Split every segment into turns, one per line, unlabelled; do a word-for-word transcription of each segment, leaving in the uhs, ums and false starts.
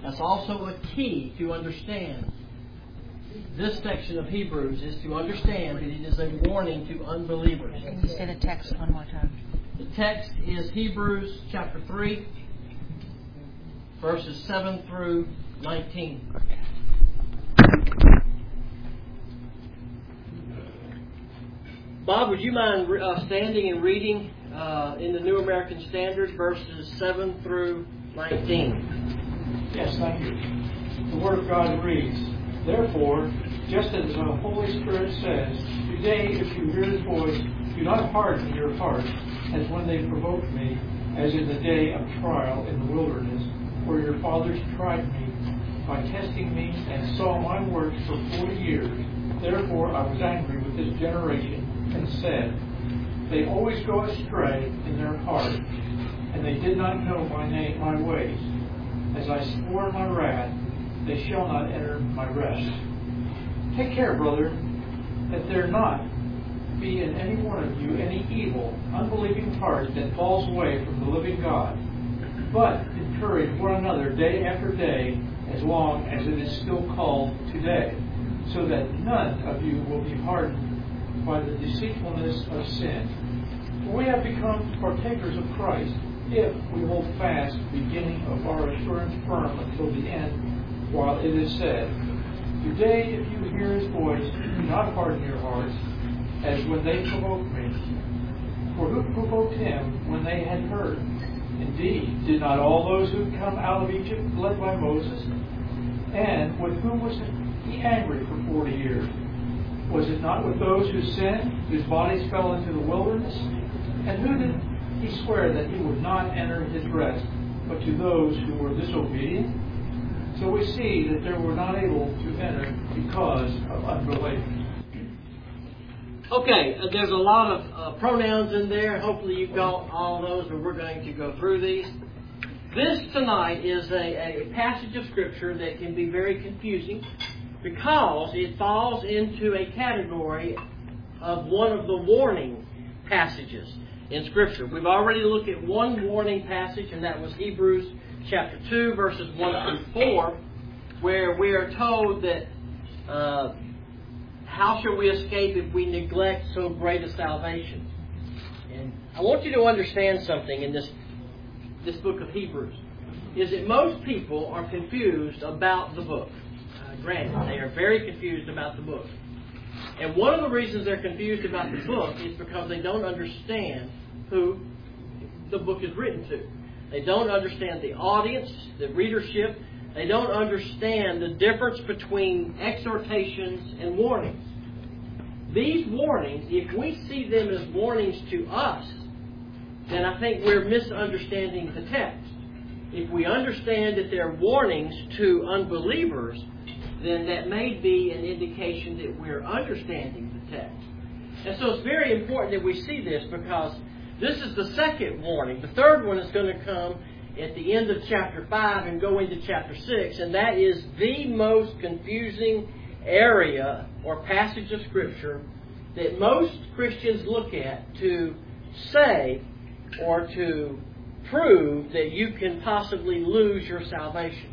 That's also a key to understand this section of Hebrews, is to understand that it is a warning to unbelievers.
Can you say the text one more time?
The text is Hebrews chapter three, verses seven through nineteen. Bob, would you mind uh, standing and reading uh, in the New American Standard verses seven through nineteen?
Yes, thank you. The Word of God reads, "Therefore, just as the Holy Spirit says, today if you hear His voice, do not harden your hearts, as when they provoked me, as in the day of trial in the wilderness, where your fathers tried me by testing me and saw my works for forty years. Therefore I was angry with this generation and said, they always go astray in their heart, and they did not know my name, my ways. As I swore in my wrath, they shall not enter my rest. Take care, brethren, that there not be in any one of you any evil, unbelieving heart that falls away from the living God. But encourage one another day after day, as long as it is still called today, so that none of you will be hardened by the deceitfulness of sin. For we have become partakers of Christ, if we hold fast the beginning of our assurance firm until the end, while it is said, today if you hear His voice, do not harden your hearts, as when they provoked me. For who provoked Him when they had heard? Indeed, did not all those who come out of Egypt led by Moses? And with whom was He angry for forty years? Was it not with those who sinned, whose bodies fell into the wilderness? And who did He swear that He would not enter His rest, but to those who were disobedient? So we see that they were not able to enter because of unbelief."
Okay, uh, there's a lot of uh, pronouns in there. Hopefully you've got all those, but we're going to go through these. This tonight is a, a passage of Scripture that can be very confusing because it falls into a category of one of the warning passages in Scripture. We've already looked at one warning passage, and that was Hebrews chapter two, verses one through four, where we are told that uh, how shall we escape if we neglect so great a salvation? And I want you to understand something in this this book of Hebrews, is that most people are confused about the book. Uh, granted, they are very confused about the book. And one of the reasons they're confused about the book is because they don't understand who the book is written to. They don't understand the audience, the readership. They don't understand the difference between exhortations and warnings. These warnings, if we see them as warnings to us, then I think we're misunderstanding the text. If we understand that they're warnings to unbelievers, then that may be an indication that we're understanding the text. And so it's very important that we see this, because this is the second warning. The third one is going to come at the end of chapter five and go into chapter six, and that is the most confusing area or passage of Scripture that most Christians look at to say or to prove that you can possibly lose your salvation.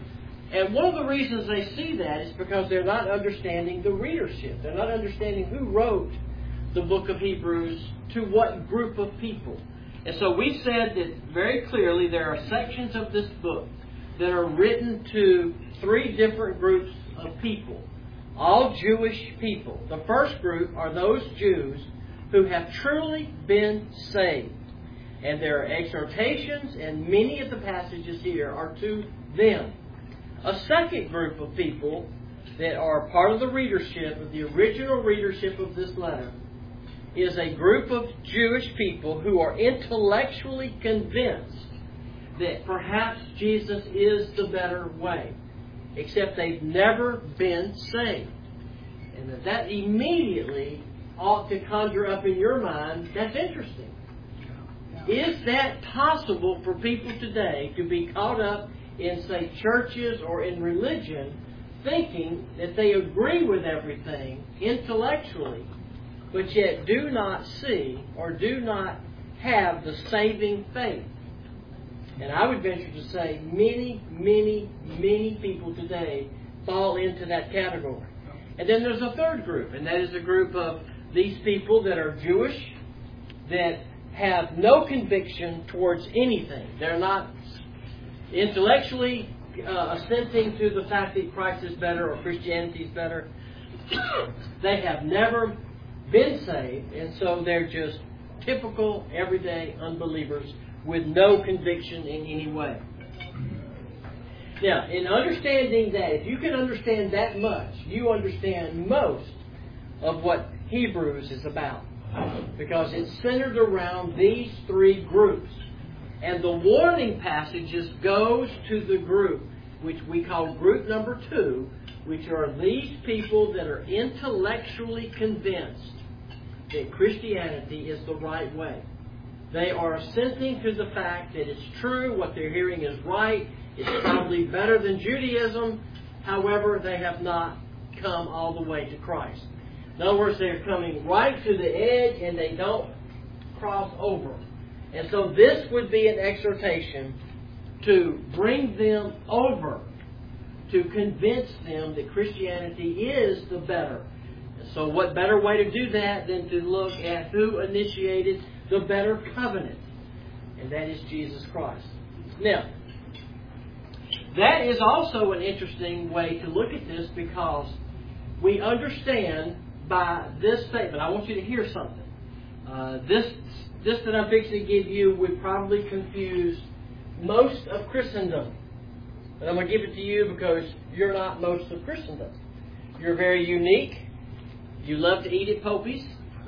And one of the reasons they see that is because they're not understanding the readership. They're not understanding who wrote the book of Hebrews to what group of people. And so we said that very clearly there are sections of this book that are written to three different groups of people, all Jewish people. The first group are those Jews who have truly been saved. And there are exhortations, and many of the passages here are to them. A second group of people that are part of the readership, of the original readership of this letter, is a group of Jewish people who are intellectually convinced that perhaps Jesus is the better way, except they've never been saved. And that, that immediately ought to conjure up in your mind, that's interesting. Is that possible for people today to be caught up in, say, churches or in religion, thinking that they agree with everything intellectually, but yet do not see or do not have the saving faith? And I would venture to say many, many, many people today fall into that category. And then there's a third group, and that is a group of these people that are Jewish, that have no conviction towards anything. They're not intellectually uh, assenting to the fact that Christ is better or Christianity is better. They have never been saved, and so they're just typical, everyday unbelievers with no conviction in any way. Now, in understanding that, if you can understand that much, you understand most of what Hebrews is about. Because it's centered around these three groups. And the warning passages goes to the group, which we call group number two, which are these people that are intellectually convinced that Christianity is the right way. They are assenting to the fact that it's true, what they're hearing is right, it's probably better than Judaism. However, they have not come all the way to Christ. In other words, they're coming right to the edge and they don't cross over. And so this would be an exhortation to bring them over, to convince them that Christianity is the better. And so what better way to do that than to look at who initiated the better covenant? And that is Jesus Christ. Now, that is also an interesting way to look at this, because we understand by this statement. I want you to hear something. Uh, this, this that I'm fixing to give you would probably confuse most of Christendom. And I'm going to give it to you because you're not most of Christendom. You're very unique. You love to eat at Popey's.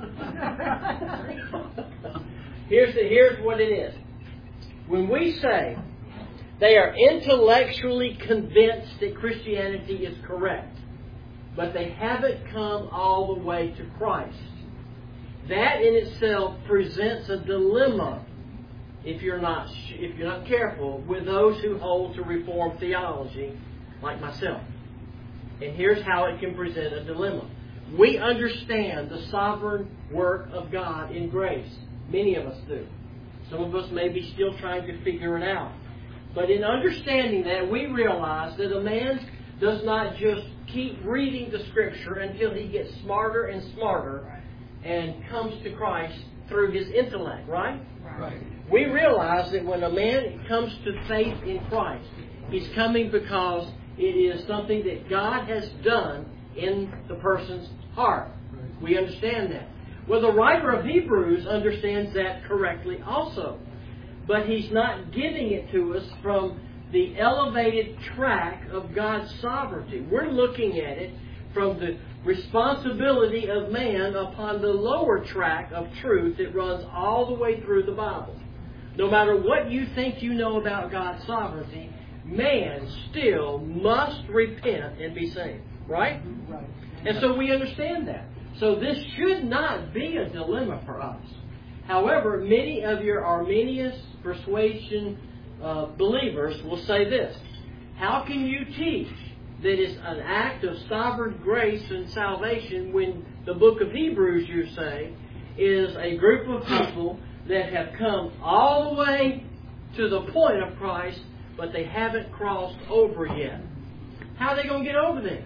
here's, the, here's what it is. When we say they are intellectually convinced that Christianity is correct, but they haven't come all the way to Christ, that in itself presents a dilemma if you're not if you're not careful with those who hold to Reformed theology like myself. And here's how it can present a dilemma. We understand the sovereign work of God in grace. Many of us do. Some of us may be still trying to figure it out. But in understanding that, we realize that a man does not just keep reading the Scripture until he gets smarter and smarter and comes to Christ through his intellect, right?
Right.
We realize that when a man comes to faith in Christ, he's coming because it is something that God has done in the person's heart. We understand that. Well, the writer of Hebrews understands that correctly also. But he's not giving it to us from the elevated track of God's sovereignty. We're looking at it from the responsibility of man upon the lower track of truth that runs all the way through the Bible. No matter what you think you know about God's sovereignty, man still must repent and be saved. Right?
Right.
And so we understand that. So this should not be a dilemma for us. However, many of your Arminian persuasion uh, believers will say this: how can you teach that it's an act of sovereign grace and salvation when the book of Hebrews, you say, is a group of people that have come all the way to the point of Christ, but they haven't crossed over yet? How are they going to get over there?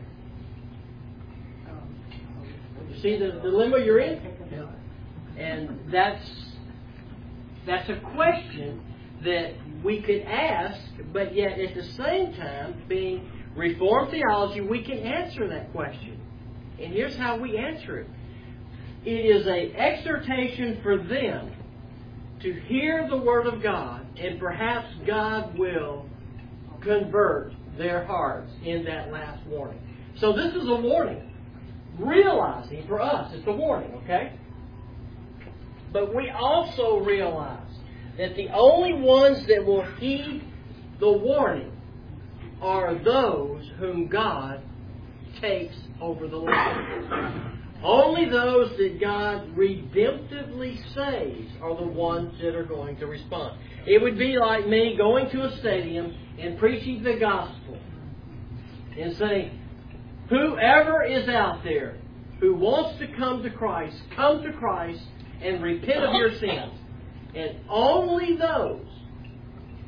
You see the dilemma you're in? And that's that's a question that we could ask, but yet at the same time, being Reformed theology, we can answer that question. And here's how we answer it. It is an exhortation for them to hear the Word of God, and perhaps God will convert their hearts in that last warning. So this is a warning. Realizing, for us, it's a warning, okay? But we also realize that the only ones that will heed the warning are those whom God takes over the land. Only those that God redemptively saves are the ones that are going to respond. It would be like me going to a stadium and preaching the gospel and saying, whoever is out there who wants to come to Christ, come to Christ and repent of your sins. And only those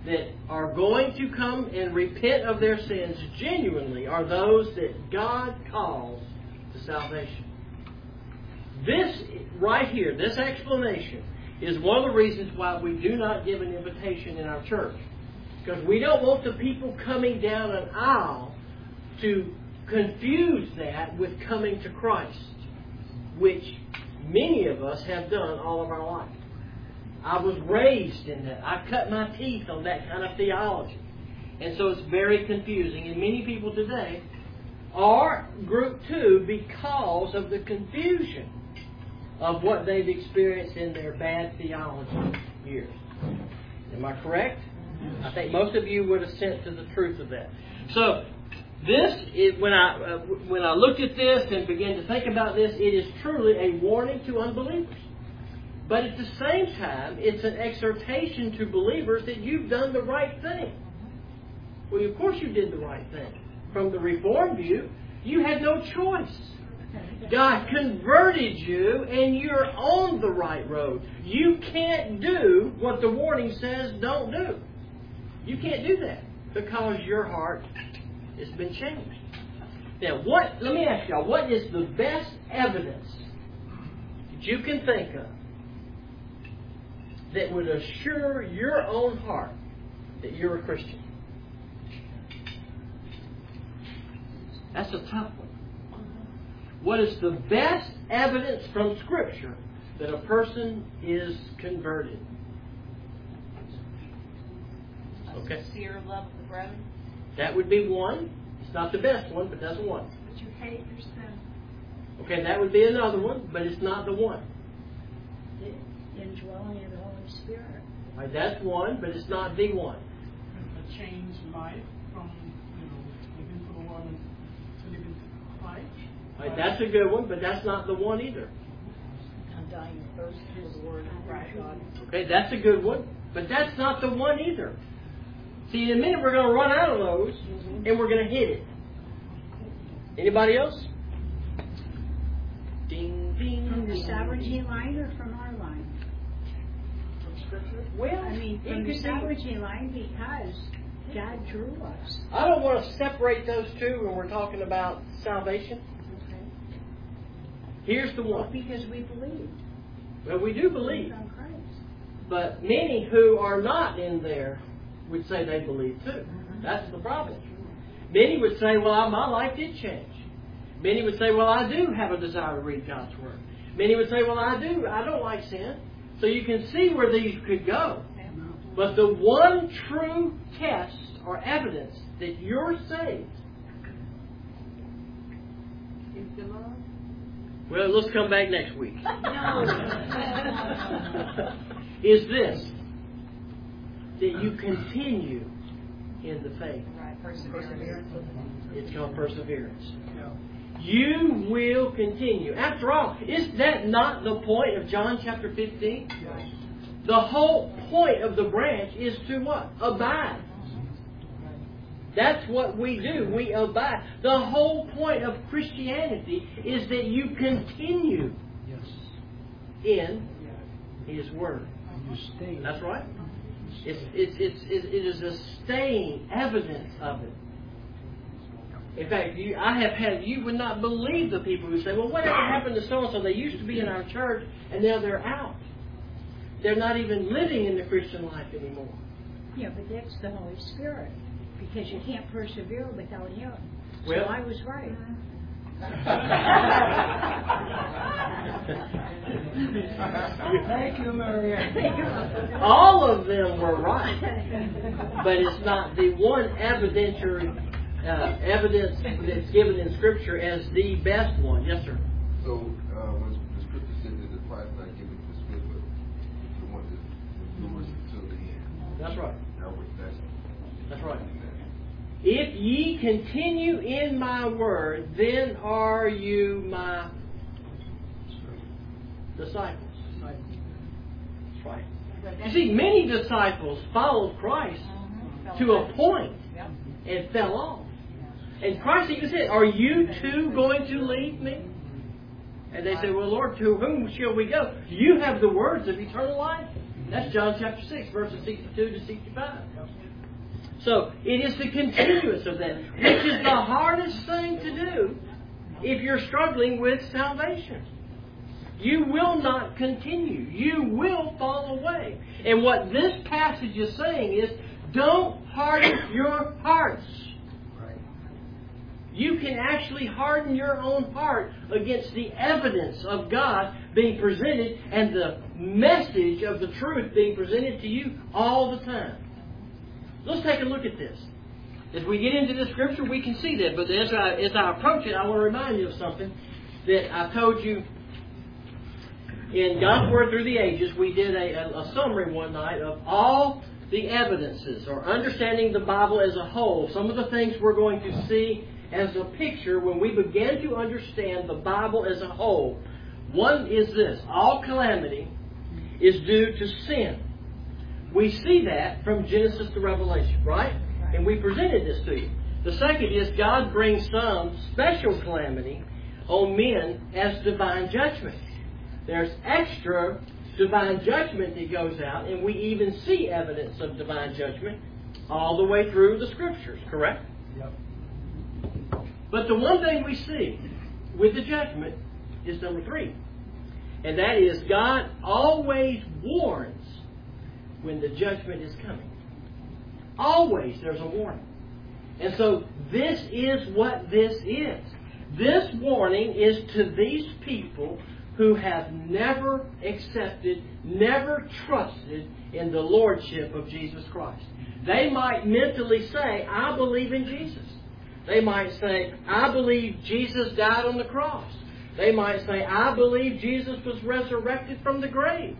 that are going to come and repent of their sins genuinely are those that God calls to salvation. This right here, this explanation, is one of the reasons why we do not give an invitation in our church. Because we don't want the people coming down an aisle to confuse that with coming to Christ, which many of us have done all of our life. I was raised in that. I cut my teeth on that kind of theology. And so it's very confusing. And many people today are group two because of the confusion of what they've experienced in their bad theology years. Am I correct? I think most of you would assent to the truth of that. So, this is, when I uh, when I looked at this and began to think about this, it is truly a warning to unbelievers. But at the same time, it's an exhortation to believers that you've done the right thing. Well, of course you did the right thing. From the Reformed view, you had no choice. God converted you and you're on the right road. You can't do what the warning says don't do. You can't do that because your heart has been changed. Now, what? Let me ask y'all, what is the best evidence that you can think of that would assure your own heart that you're a Christian? That's a tough one. What is the best evidence from Scripture that a person is converted? Okay.
Sincere love of the brethren.
That would be one. It's not the best one, but that's one.
But you hate your sin.
Okay, that would be another one, but it's not the one.
The indwelling of the Holy Spirit.
Right, that's one, but it's not the one.
A changed life from, you know, living for the Lord to living for Christ.
Right, that's a good one, but that's not the one either.
I'm dying first for the word of God.
Okay, that's a good one, but that's not the one either. See, in a minute we're going to run out of those, and we're going to hit it. Anybody else? Ding, ding.
From the
ding,
sovereignty
ding.
line or from our line?
From Scripture? Well,
I mean,
it
from
could
the
be.
sovereignty line because God drew us.
I don't want to separate those two when we're talking about salvation.
Okay.
Here's the
Well,
one.
because we believed.
Well, we do believe.
On Christ.
But many who are not in there would say they believe too. That's the problem. Many would say, well, my life did change. Many would say, well, I do have a desire to read God's Word. Many would say, well, I do. I don't like sin. So you can see where these could go. But the one true test or evidence that you're saved.
Is the love?
Well, let's come back next week. Is this. That you continue in the faith.
Right, perseverance.
It's called perseverance. You will continue. After all, is that not the point of John chapter fifteen? The whole point of the branch is to what? Abide. That's what we do. We abide. The whole point of Christianity is that you continue in His Word. That's right. It's, it's, it's, it is a staying evidence of it. In fact, you, I have had, you would not believe the people who say, well, whatever happened to so-and-so? They used to be in our church, and now they're out. They're not even living in the Christian life anymore.
Yeah, but that's the Holy Spirit. Because you can't persevere without Him. So
Well,
I was right.
Thank you, Maria.
All of them were right. But it's not the one evidentiary uh, evidence that's given in Scripture as the best one. Yes, sir.
So, uh, when the Scripture says that the price not given to the swift, but the one that endures until the end.
That's right.
That was, that's,
That's right. If ye continue in my word, then are you my disciples. That's right. You see, many disciples followed Christ to a point and fell off. And Christ even said, are you too going to leave me? And they said, well, Lord, to whom shall we go? You have the words of eternal life. That's John chapter six, verses sixty-two to sixty-five. So it is the continuance of that, which is the hardest thing to do if you're struggling with salvation. You will not continue. You will fall away. And what this passage is saying is, don't harden your hearts. You can actually harden your own heart against the evidence of God being presented and the message of the truth being presented to you all the time. Let's take a look at this. As we get into the Scripture, we can see that. But as I, as I approach it, I want to remind you of something that I told you in God's Word Through the Ages. We did a, a, a summary one night of all the evidences, or understanding the Bible as a whole. Some of the things we're going to see as a picture when we begin to understand the Bible as a whole. One is this: all calamity is due to sin. We see that from Genesis to Revelation, right? And we presented this to you. The second is God brings some special calamity on men as divine judgment. There's extra divine judgment that goes out, and we even see evidence of divine judgment all the way through the Scriptures, correct?
Yep.
But the one thing we see with the judgment is number three. And that is, God always warns when the judgment is coming. Always there's a warning. And so this is what this is. This warning is to these people who have never accepted, never trusted in the Lordship of Jesus Christ. They might mentally say, I believe in Jesus. They might say, I believe Jesus died on the cross. They might say, I believe Jesus was resurrected from the grave.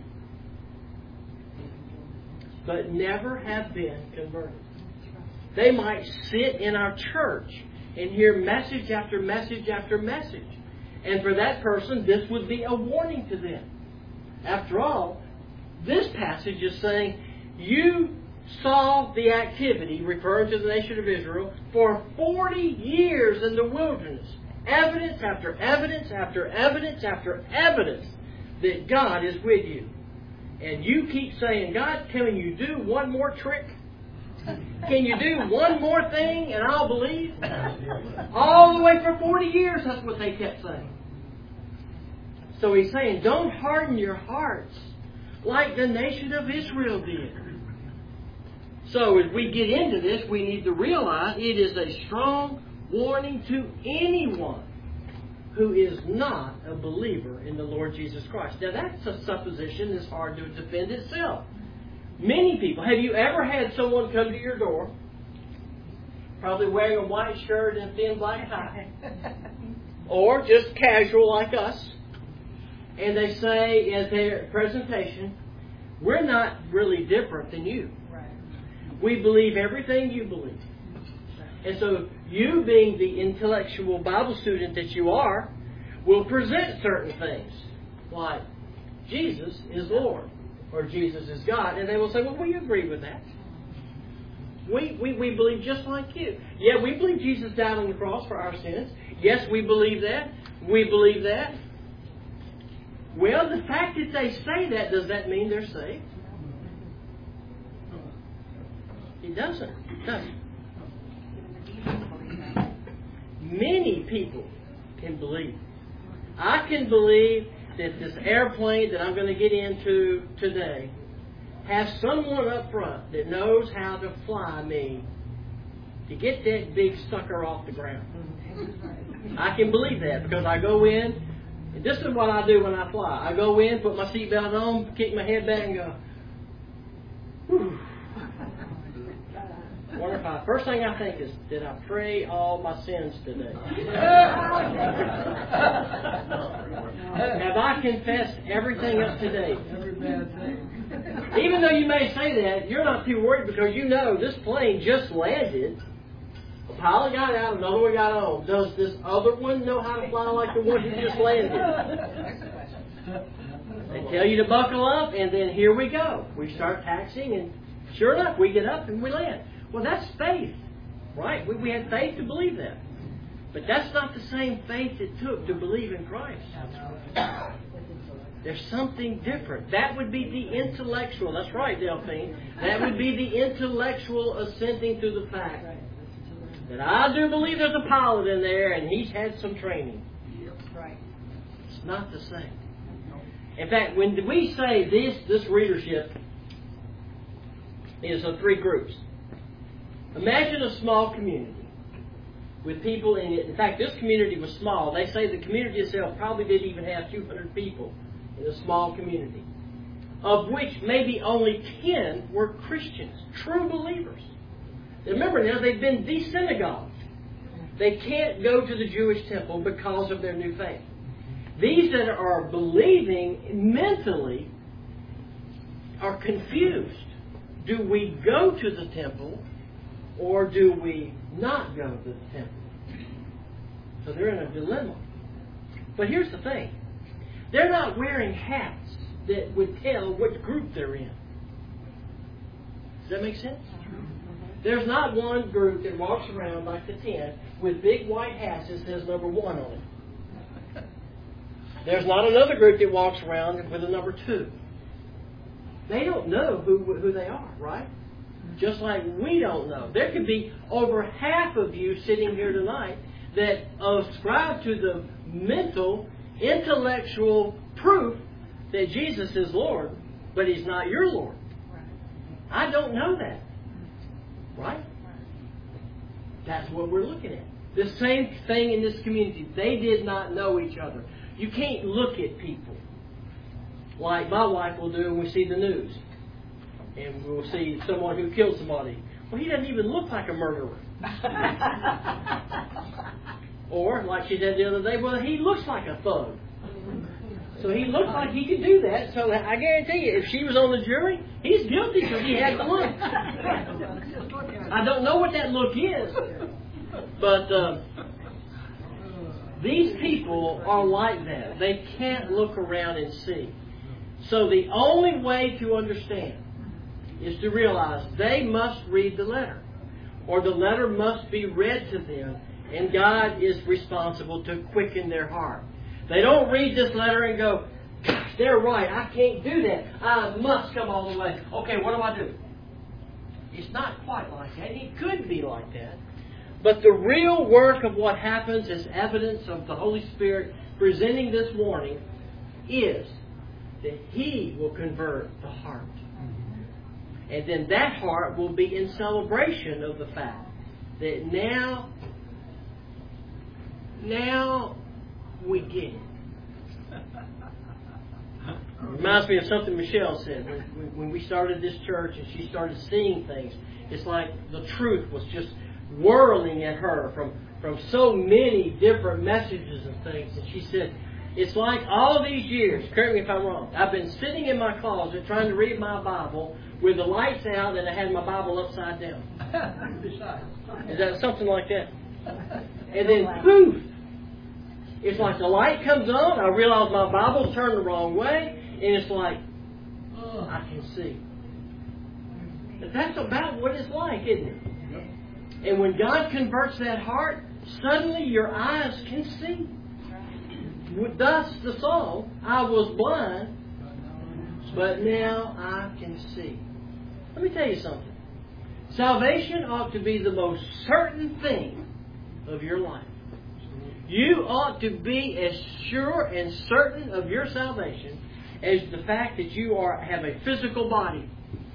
But never have been converted. They might sit in our church and hear message after message after message. And for that person, this would be a warning to them. After all, this passage is saying, you saw the activity, referring to the nation of Israel, for forty years in the wilderness. Evidence after evidence after evidence after evidence that God is with you. And you keep saying, God, can you do one more trick? Can you do one more thing and I'll believe? All the way for forty years, that's what they kept saying. So he's saying, don't harden your hearts like the nation of Israel did. So as we get into this, we need to realize it is a strong warning to anyone who is not a believer in the Lord Jesus Christ. Now that's a supposition that's hard to defend itself. Many people, have you ever had someone come to your door, probably wearing a white shirt and a thin black tie, or just casual like us, and they say as their presentation, we're not really different than you. We believe everything you believe. And so you, being the intellectual Bible student that you are, will present certain things like Jesus is Lord or Jesus is God. And they will say, well, we agree with that. We, we, we believe just like you. Yeah, we believe Jesus died on the cross for our sins. Yes, we believe that. We believe that. Well, the fact that they say that, does that mean they're saved? It doesn't. It doesn't. Many people can believe. I can believe that this airplane that I'm going to get into today has someone up front that knows how to fly me to get that big sucker off the ground. I can believe that because I go in, and this is what I do when I fly. I go in, put my seatbelt on, kick my head back and go, whew. Wonder if I, first thing I think is, did I pray all my sins today? Have I confessed everything up to date?
Every bad thing.
Even though you may say that, you're not too worried because you know this plane just landed. A pilot got out, another one got on. Does this other one know how to fly like the one who just landed? They tell you to buckle up, and then here we go. We start taxiing, and sure enough, we get up and we land. Well, that's faith, right? We, we had faith to believe that. But that's not the same faith it took to believe in Christ. There's something different. That would be the intellectual. That's right, Delphine. That would be the intellectual assenting to the fact that I do believe there's a pilot in there and he's had some training.
Right.
It's not the same. In fact, when we say this, this readership is of three groups. Imagine a small community with people in it. In fact, this community was small. They say the community itself probably didn't even have two hundred people in a small community, of which maybe only ten were Christians, true believers. Remember now, they've been de-synagogued. They can't go to the Jewish temple because of their new faith. These that are believing mentally are confused. Do we go to the temple or do we not go to the temple? So they're in a dilemma. But here's the thing. They're not wearing hats that would tell which group they're in. Does that make sense? There's not one group that walks around like the ten with big white hats that says number one on it. There's not another group that walks around with a number two. They don't know who who they are, right? Just like we don't know. There could be over half of you sitting here tonight that ascribe to the mental, intellectual proof that Jesus is Lord, but He's not your Lord. I don't know that. Right? That's what we're looking at. The same thing in this community. They did not know each other. You can't look at people like my wife will do when we see the news. And we'll see someone who killed somebody. Well, he doesn't even look like a murderer. Or, like she said the other day, well, he looks like a thug. So he looks like he could do that. So I guarantee you, if she was on the jury, he's guilty because he had the look. I don't know what that look is. But uh, these people are like that. They can't look around and see. So the only way to understand is to realize they must read the letter. Or the letter must be read to them. And God is responsible to quicken their heart. They don't read this letter and go, gosh, they're right. I can't do that. I must come all the way. Okay, what do I do? It's not quite like that. It could be like that. But the real work of what happens as evidence of the Holy Spirit presenting this warning is that He will convert the heart. And then that heart will be in celebration of the fact that now, now we get it. It reminds me of something Michelle said when, when we started this church and she started seeing things. It's like the truth was just whirling at her from, from so many different messages and things. And she said, it's like all these years, correct me if I'm wrong, I've been sitting in my closet trying to read my Bible with the lights out and I had my Bible upside down. Is that something like that? And then poof! It's like the light comes on, I realize my Bible's turned the wrong way, and it's like, oh, I can see. But that's about what it's like, isn't it? And when God converts that heart, suddenly your eyes can see. Thus the song, I was blind, but now I can see. Let me tell you something. Salvation ought to be the most certain thing of your life. You ought to be as sure and certain of your salvation as the fact that you are have a physical body.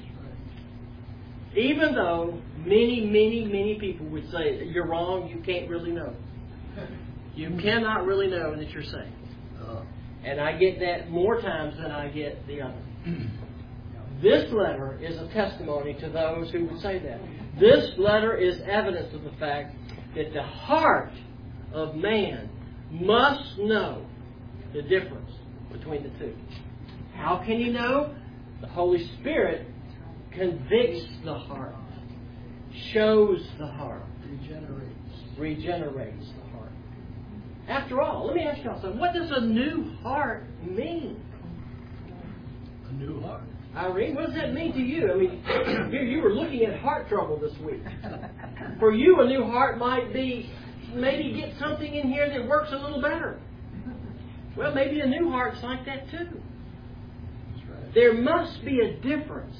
Even though many, many, many people would say, you're wrong, you can't really know. You cannot really know that you're saved. And I get that more times than I get the other. This letter is a testimony to those who would say that. This letter is evidence of the fact that the heart of man must know the difference between the two. How can you know? The Holy Spirit convicts the heart, shows the heart, regenerates, regenerates the heart. After all, let me ask y'all something. What does a new heart mean?
A new heart.
Irene, what does that mean to you? I mean, here you were looking at heart trouble this week. For you, a new heart might be maybe get something in here that works a little better. Well, maybe a new heart's like that too. There must be a difference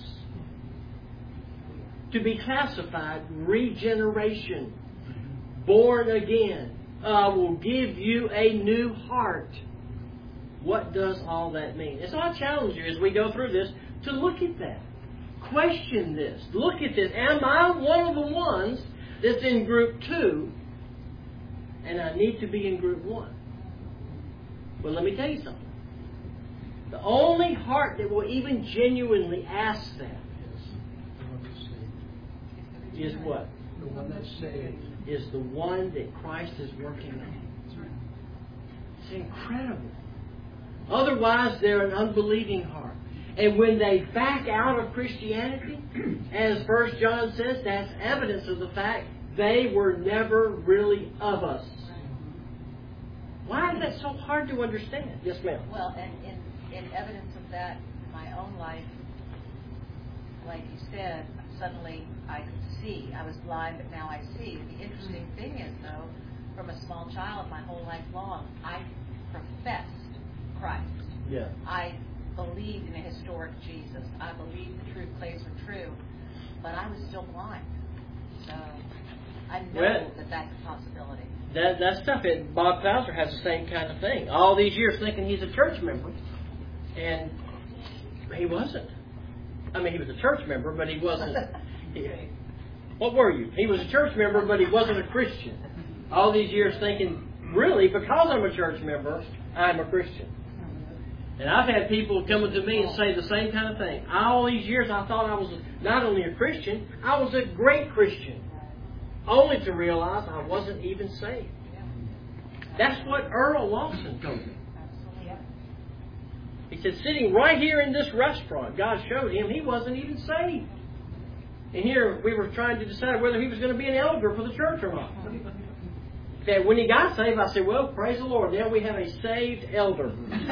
to be classified regeneration, born again. I will give you a new heart. What does all that mean? And so I challenge you as we go through this to look at that. Question this. Look at this. Am I one of the ones that's in group two and I need to be in group one? Well, let me tell you something. The only heart that will even genuinely ask that is what?
The one that's saved.
Is the one that Christ is working on. It's incredible. Otherwise, they're an unbelieving heart. And when they back out of Christianity, as First John says, that's evidence of the fact they were never really of us. Why is that so hard to understand? Yes, ma'am.
Well, and in, in evidence of that, in my own life, like you said, suddenly I could see. I was blind, but now I see. The interesting thing is, though, from a small child, my whole life long, I professed Christ.
Yeah.
I believed in a historic Jesus. I believed the truth claims were true, but I was still blind. So I know
well,
that that's a possibility.
That that stuff. It, Bob Fowler has the same kind of thing. All these years thinking he's a church member, and he wasn't. I mean, he was a church member, but he wasn't. he, what were you? He was a church member, but he wasn't a Christian. All these years thinking, really, because I'm a church member, I'm a Christian. And I've had people coming to me and say the same kind of thing. All these years I thought I was not only a Christian, I was a great Christian. Only to realize I wasn't even saved. That's what Earl Lawson told me. He said, sitting right here in this restaurant, God showed him he wasn't even saved. And here we were trying to decide whether he was going to be an elder for the church or not. Okay, when he got saved, I said, well, praise the Lord. Now we have a saved elder. Yes,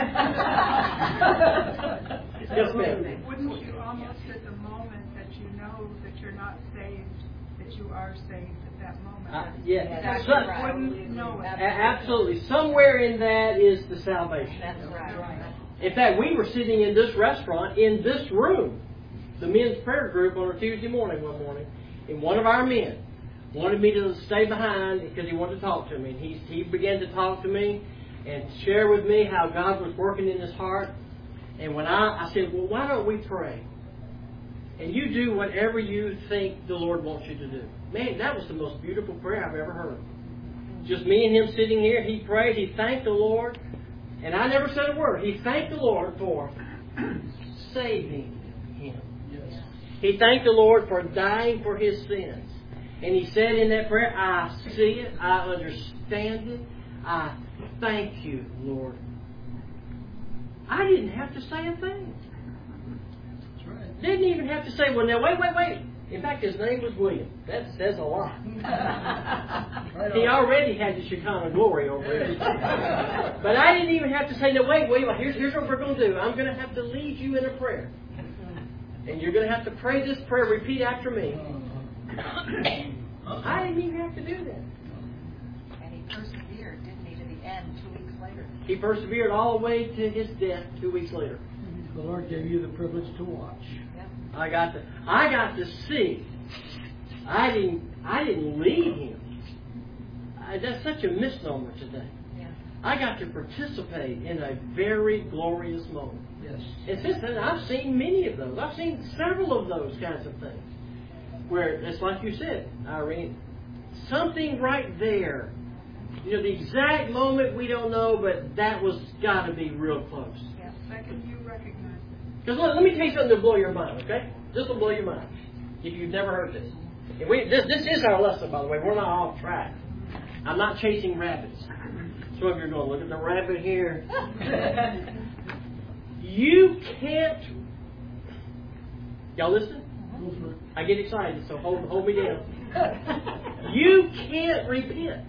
ma'am.
Wouldn't you almost at the moment that you know that you're not saved, that you are saved at that moment?
Uh, yeah,
That
so,
you wouldn't know it.
absolutely. Somewhere in that is the salvation.
That's right.
In fact, we were sitting in this restaurant, in this room, the men's prayer group on a Tuesday morning one morning, and one of our men wanted me to stay behind because he wanted to talk to me. And he, he began to talk to me and share with me how God was working in his heart. And when I, I said, well, why don't we pray? And you do whatever you think the Lord wants you to do. Man, that was the most beautiful prayer I've ever heard. Just me and him sitting here. He prayed. He thanked the Lord. And I never said a word. He thanked the Lord for saving him.
Yes.
He thanked the Lord for dying for his sins. And he said in that prayer, I see it. I understand it. I thank you, Lord. I didn't have to say a thing.
That's right.
Didn't even have to say, well, now, wait, wait, wait. In fact, his name was William. That says a lot.
Right
He
on.
already had the Shekinah glory over him. But I didn't even have to say, no, wait, William, here's, here's what we're going to do. I'm going to have to lead you in a prayer. And you're going to have to pray this prayer, repeat after me. I didn't even have to do that.
And he persevered, didn't he, to the end, two weeks later.
He persevered all the way to his death two weeks later.
The Lord gave you the privilege to watch.
Yeah.
I got to I got to see. I didn't I didn't lead him. I, that's such a misnomer today.
Yeah.
I got to participate in a very glorious moment.
Yes.
And since then, I've seen many of those. I've seen several of those kinds of things. Where it's like you said, Irene, something right there. You know, the exact moment we don't know, but that was got to be real close.
Yeah, second you recognize it.
Because let, let me tell you something that'll blow your mind, okay? This will blow your mind if you've never heard this. And we, this. This is our lesson, by the way. We're not off track. I'm not chasing rabbits. Some of you are going, look at the rabbit here. You can't... Y'all listen?
Go for it.
I get excited, so hold, hold me down. You can't repent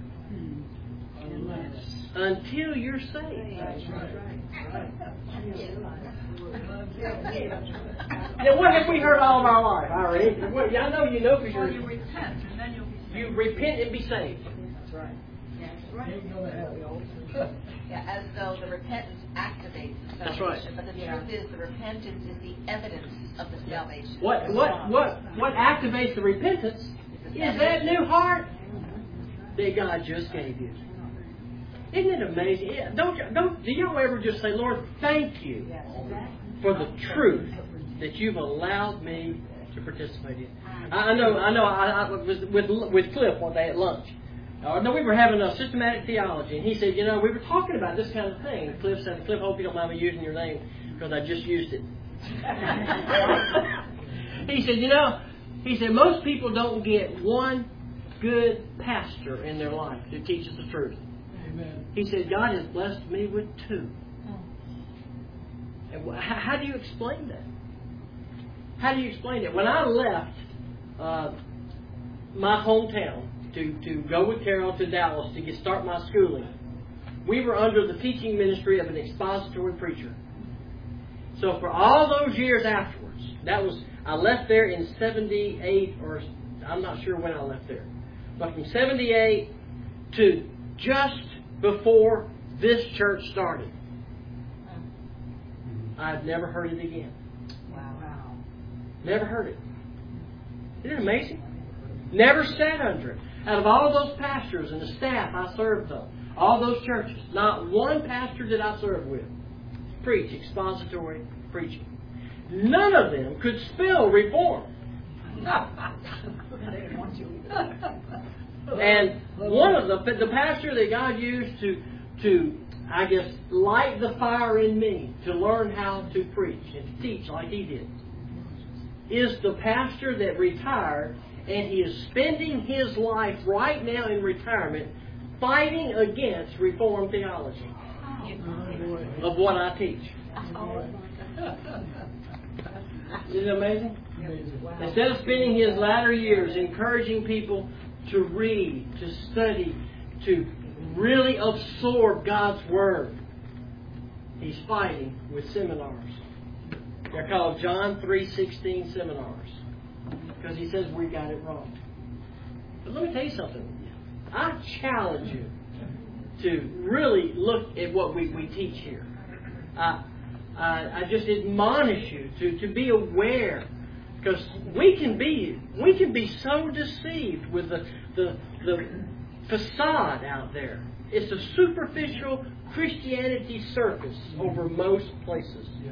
until you're saved.
That's right.
Now, what have we heard all of our life, Irene? Well, I know you know because
Well, you
you're,
repent, and then you'll be saved.
you repent and be saved.
That's right.
That's right.
Ain't gonna happen.
Yeah, as though the repentance activates the
That's
salvation.
right.
But the truth is, the repentance is the evidence of the salvation.
What what what what activates the repentance is that new heart that God just gave you. Isn't it amazing? Yeah, Don't you- don't do y'all ever just say, Lord, thank you for the truth that you've allowed me to participate in. I I know I know I, I was with with Cliff one day at lunch. I know we were having a systematic theology, and he said, you know, we were talking about this kind of thing. And Cliff said, Cliff, I hope you don't mind me using your name because I just used it. He said, you know, he said, most people don't get one good pastor in their life who teaches the truth.
Amen.
He said, God has blessed me with two. And wh- how, how do you explain that? How do you explain it? When I left uh, my hometown to, to go with Carol to Dallas to get start my schooling, we were under the teaching ministry of an expository preacher. So for all those years afterwards, that was I left there in seventy-eight, or I'm not sure when I left there, but from seventy-eight to just before this church started, I've never heard it again.
Wow.
Never heard it. Isn't it amazing? Never sat under it. Out of all those pastors and the staff I served on, all those churches, not one pastor did I serve with preach expository preaching. None of them could spell reform. And one of the the pastor that God used to to I guess light the fire in me to learn how to preach and to teach like he did is the pastor that retired, and he is spending his life right now in retirement fighting against Reformed theology of what I teach. Isn't it amazing? Instead of spending his latter years encouraging people to read, to study, to really absorb God's Word, he's fighting with seminars. They're called John three sixteen seminars because he says we got it wrong. But let me tell you something. I challenge you to really look at what we, we teach here. I, I, I just admonish you to, to be aware, because we can be we can be so deceived with the, the the facade out there. It's a superficial Christianity surface over most places.
Yes.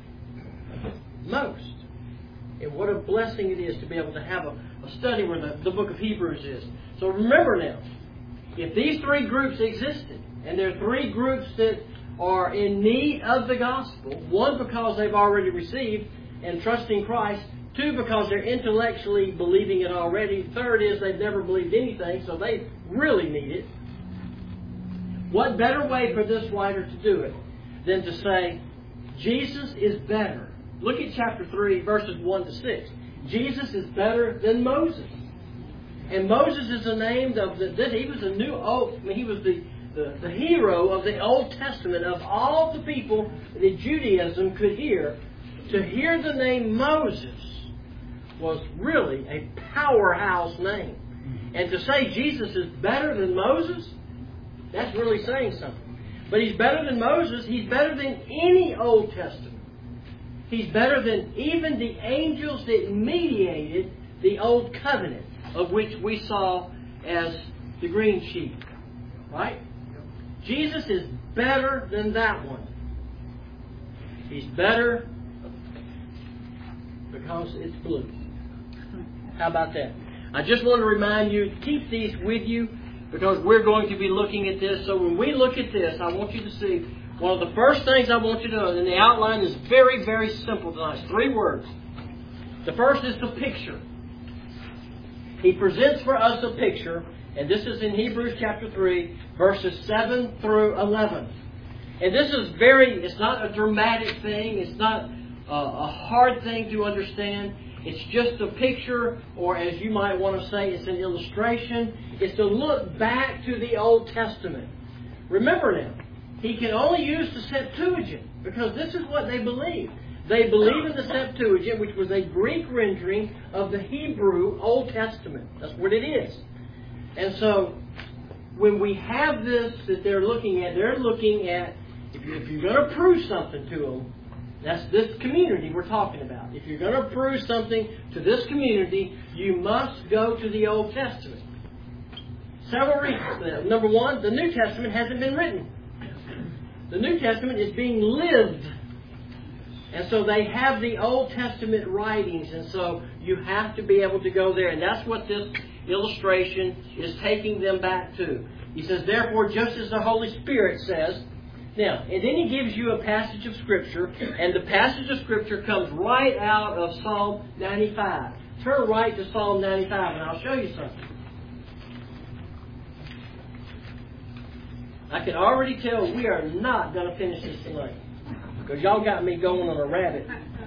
Most. And what a blessing it is to be able to have a, a study where the, the book of Hebrews is. So remember now, if these three groups existed, and there are three groups that are in need of the gospel, one because they've already received and trusting Christ, two because they're intellectually believing it already, third is they've never believed anything, so they really need it. What better way for this writer to do it than to say, Jesus is better. Look at chapter three, verses one to six. Jesus is better than Moses. And Moses is the name of the, he was a new old, I mean, he was the, the, the hero of the Old Testament of all the people that Judaism could hear. To hear the name Moses was really a powerhouse name. And to say Jesus is better than Moses, that's really saying something. But he's better than Moses. He's better than any Old Testament. He's better than even the angels that mediated the Old Covenant, of which we saw as the green sheet. Right? Jesus is better than that one. He's better because it's blue. How about that? I just want to remind you, keep these with you, because we're going to be looking at this. So when we look at this, I want you to see one of the first things I want you to know, and the outline is very, very simple tonight. It's three words. The first is the picture. He presents for us a picture, and this is in Hebrews chapter three, verses seven through eleven. And this is very, it's not a dramatic thing. It's not a, a hard thing to understand. It's just a picture, or as you might want to say, it's an illustration. It's to look back to the Old Testament. Remember now, he can only use the Septuagint because this is what they believe. They believe in the Septuagint, which was a Greek rendering of the Hebrew Old Testament. That's what it is. And so, when we have this that they're looking at, they're looking at, if, you, if you're going to prove something to them, that's this community we're talking about. If you're going to prove something to this community, you must go to the Old Testament. Several reasons. Number one, the New Testament hasn't been written. The New Testament is being lived. And so they have the Old Testament writings, and so you have to be able to go there. And that's what this illustration is taking them back to. He says, therefore, just as the Holy Spirit says. Now, and then he gives you a passage of Scripture, and the passage of Scripture comes right out of Psalm ninety-five. Turn right to Psalm ninety-five, and I'll show you something. I can already tell we are not going to finish this tonight. Because y'all got me going on a rabbit.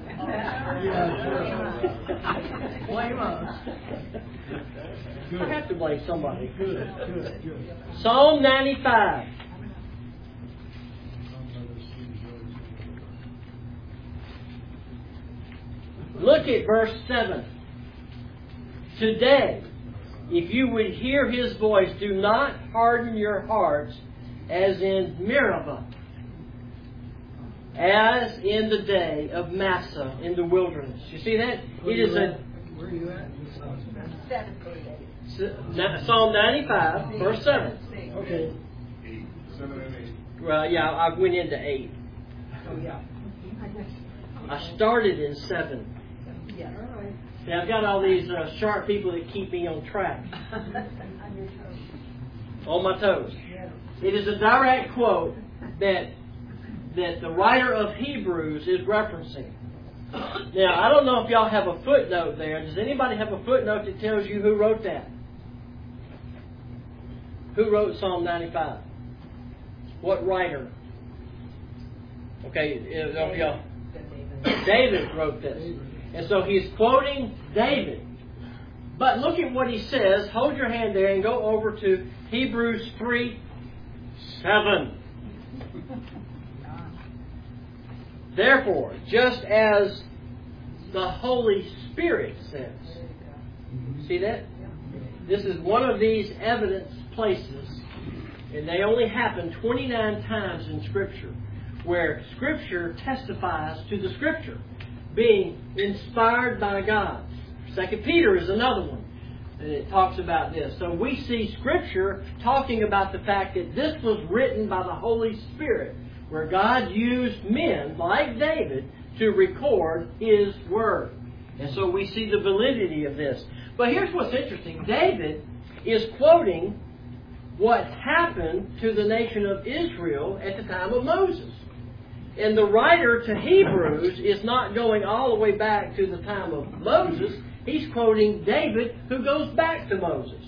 Blame us.
I have to blame somebody.
Good, good, good.
Psalm ninety-five. Look at verse seven. Today, if you would hear His voice, do not harden your hearts as in Meribah, as in the day of Massah in the wilderness. You see that? It is a
Where are you at?
Psalm ninety-five, verse seven.
Okay.
Eight, seven and eight.
Well, yeah, I went into eight.
Oh, yeah.
I started in seven.
Yeah. All right.
Now, I've got all these uh, sharp people that keep me on track. On my toes. It is a direct quote that that the writer of Hebrews is referencing. Now, I don't know if y'all have a footnote there. Does anybody have a footnote that tells you who wrote that? Who wrote Psalm ninety-five? What writer? Okay, y'all. David wrote this. And so he's quoting David. But look at what he says. Hold your hand there and go over to Hebrews three seven. Therefore, just as the Holy Spirit says. See that? This is one of these evidence places, and they only happen twenty-nine times in Scripture, where Scripture testifies to the Scripture being inspired by God. Second Peter is another one, and it talks about this. So we see Scripture talking about the fact that this was written by the Holy Spirit, where God used men like David to record His Word. And so we see the validity of this. But here's what's interesting. David is quoting what happened to the nation of Israel at the time of Moses. And the writer to Hebrews is not going all the way back to the time of Moses. He's quoting David, who goes back to Moses.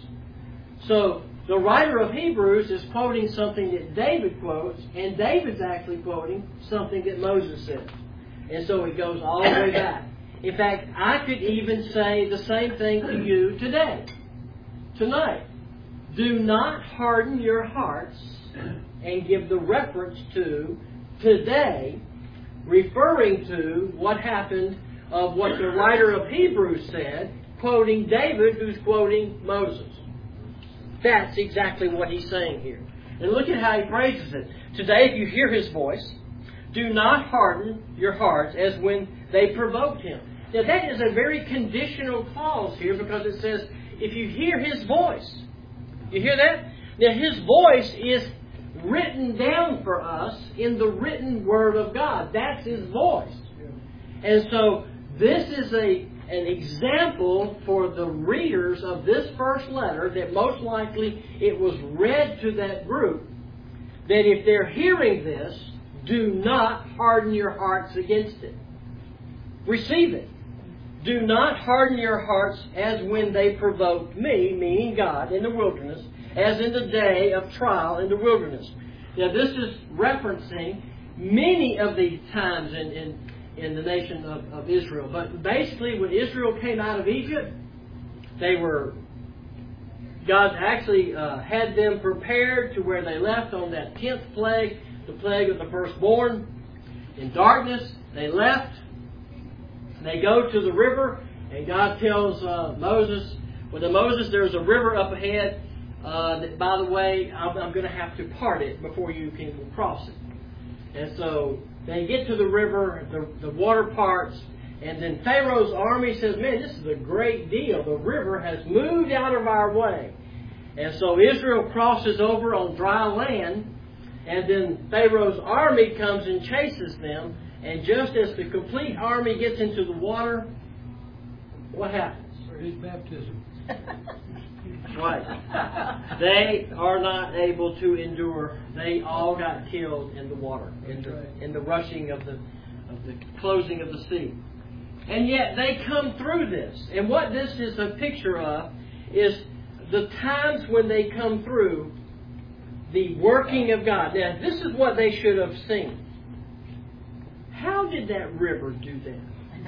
So the writer of Hebrews is quoting something that David quotes, and David's actually quoting something that Moses says. And so it goes all the way back. In fact, I could even say the same thing to you today, tonight. Do not harden your hearts, and give the reference to today, referring to what happened of what the writer of Hebrews said, quoting David, who's quoting Moses. That's exactly what he's saying here. And look at how he phrases it. Today, if you hear His voice, do not harden your hearts as when they provoked Him. Now, that is a very conditional clause here, because it says, if you hear His voice. You hear that? Now, His voice is written down for us in the written Word of God. That's His voice. And so, this is a an example for the readers of this first letter that most likely it was read to that group, that if they're hearing this, do not harden your hearts against it. Receive it. Do not harden your hearts as when they provoked me, meaning God, in the wilderness, as in the day of trial in the wilderness. Now, this is referencing many of the times in, in, in the nation of, of Israel. But basically, when Israel came out of Egypt, they were... God actually uh, had them prepared to where they left on that tenth plague, the plague of the firstborn. In darkness, they left. They go to the river, and God tells uh, Moses, well, to Moses, there's a river up ahead. Uh, uh, that, by the way, I'm, I'm going to have to part it before you can cross it. And so they get to the river, the, the water parts, and then Pharaoh's army says, man, this is a great deal. The river has moved out of our way. And so Israel crosses over on dry land, and then Pharaoh's army comes and chases them. And just as the complete army gets into the water, what happens?
Great baptism.
Right. They are not able to endure. They all got killed in the water, in the, in the rushing of the, of the closing of the sea. And yet they come through this. And what this is a picture of is the times when they come through the working of God. Now, this is what they should have seen. How did that river do that?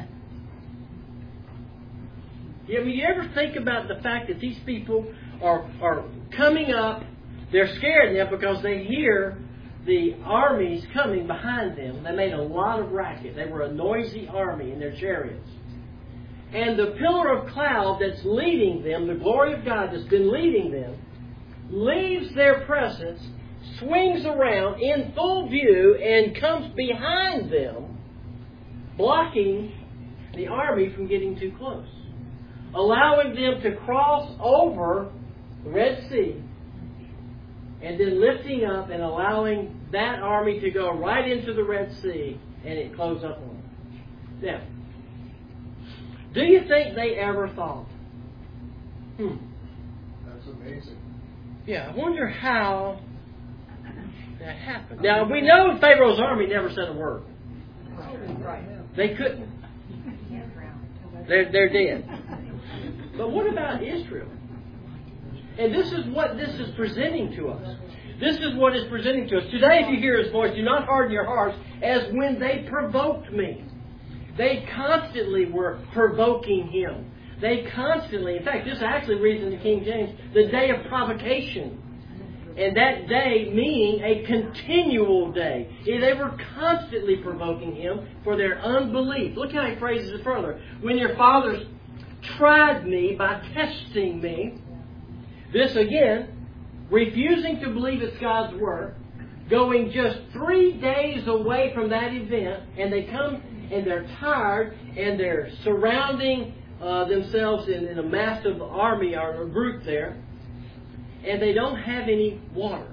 I mean, you ever think about the fact that these people are are coming up, they're scared now because they hear the armies coming behind them. They made a lot of racket. They were a noisy army in their chariots. And the pillar of cloud that's leading them, the glory of God that's been leading them, leaves their presence, swings around in full view, and comes behind them, blocking the army from getting too close, allowing them to cross over the Red Sea, and then lifting up and allowing that army to go right into the Red Sea, and it closed up on them. Now, do you think they ever thought, hmm,
That's amazing.
yeah, I wonder how that happened. Now, we know Pharaoh's army never said a word. They couldn't. They're, they're dead. But what about Israel? And this is what this is presenting to us. This is what it's presenting to us. Today, if you hear His voice, do not harden your hearts as when they provoked me. They constantly were provoking Him. They constantly, in fact, this actually reads in the King James, the day of provocation. And that day meaning a continual day. They were constantly provoking Him for their unbelief. Look how He phrases it further. When your fathers tried me by testing me. This again, refusing to believe it's God's Word, going just three days away from that event, and they come and they're tired and they're surrounding uh, themselves in, in a massive army or a group there, and they don't have any water.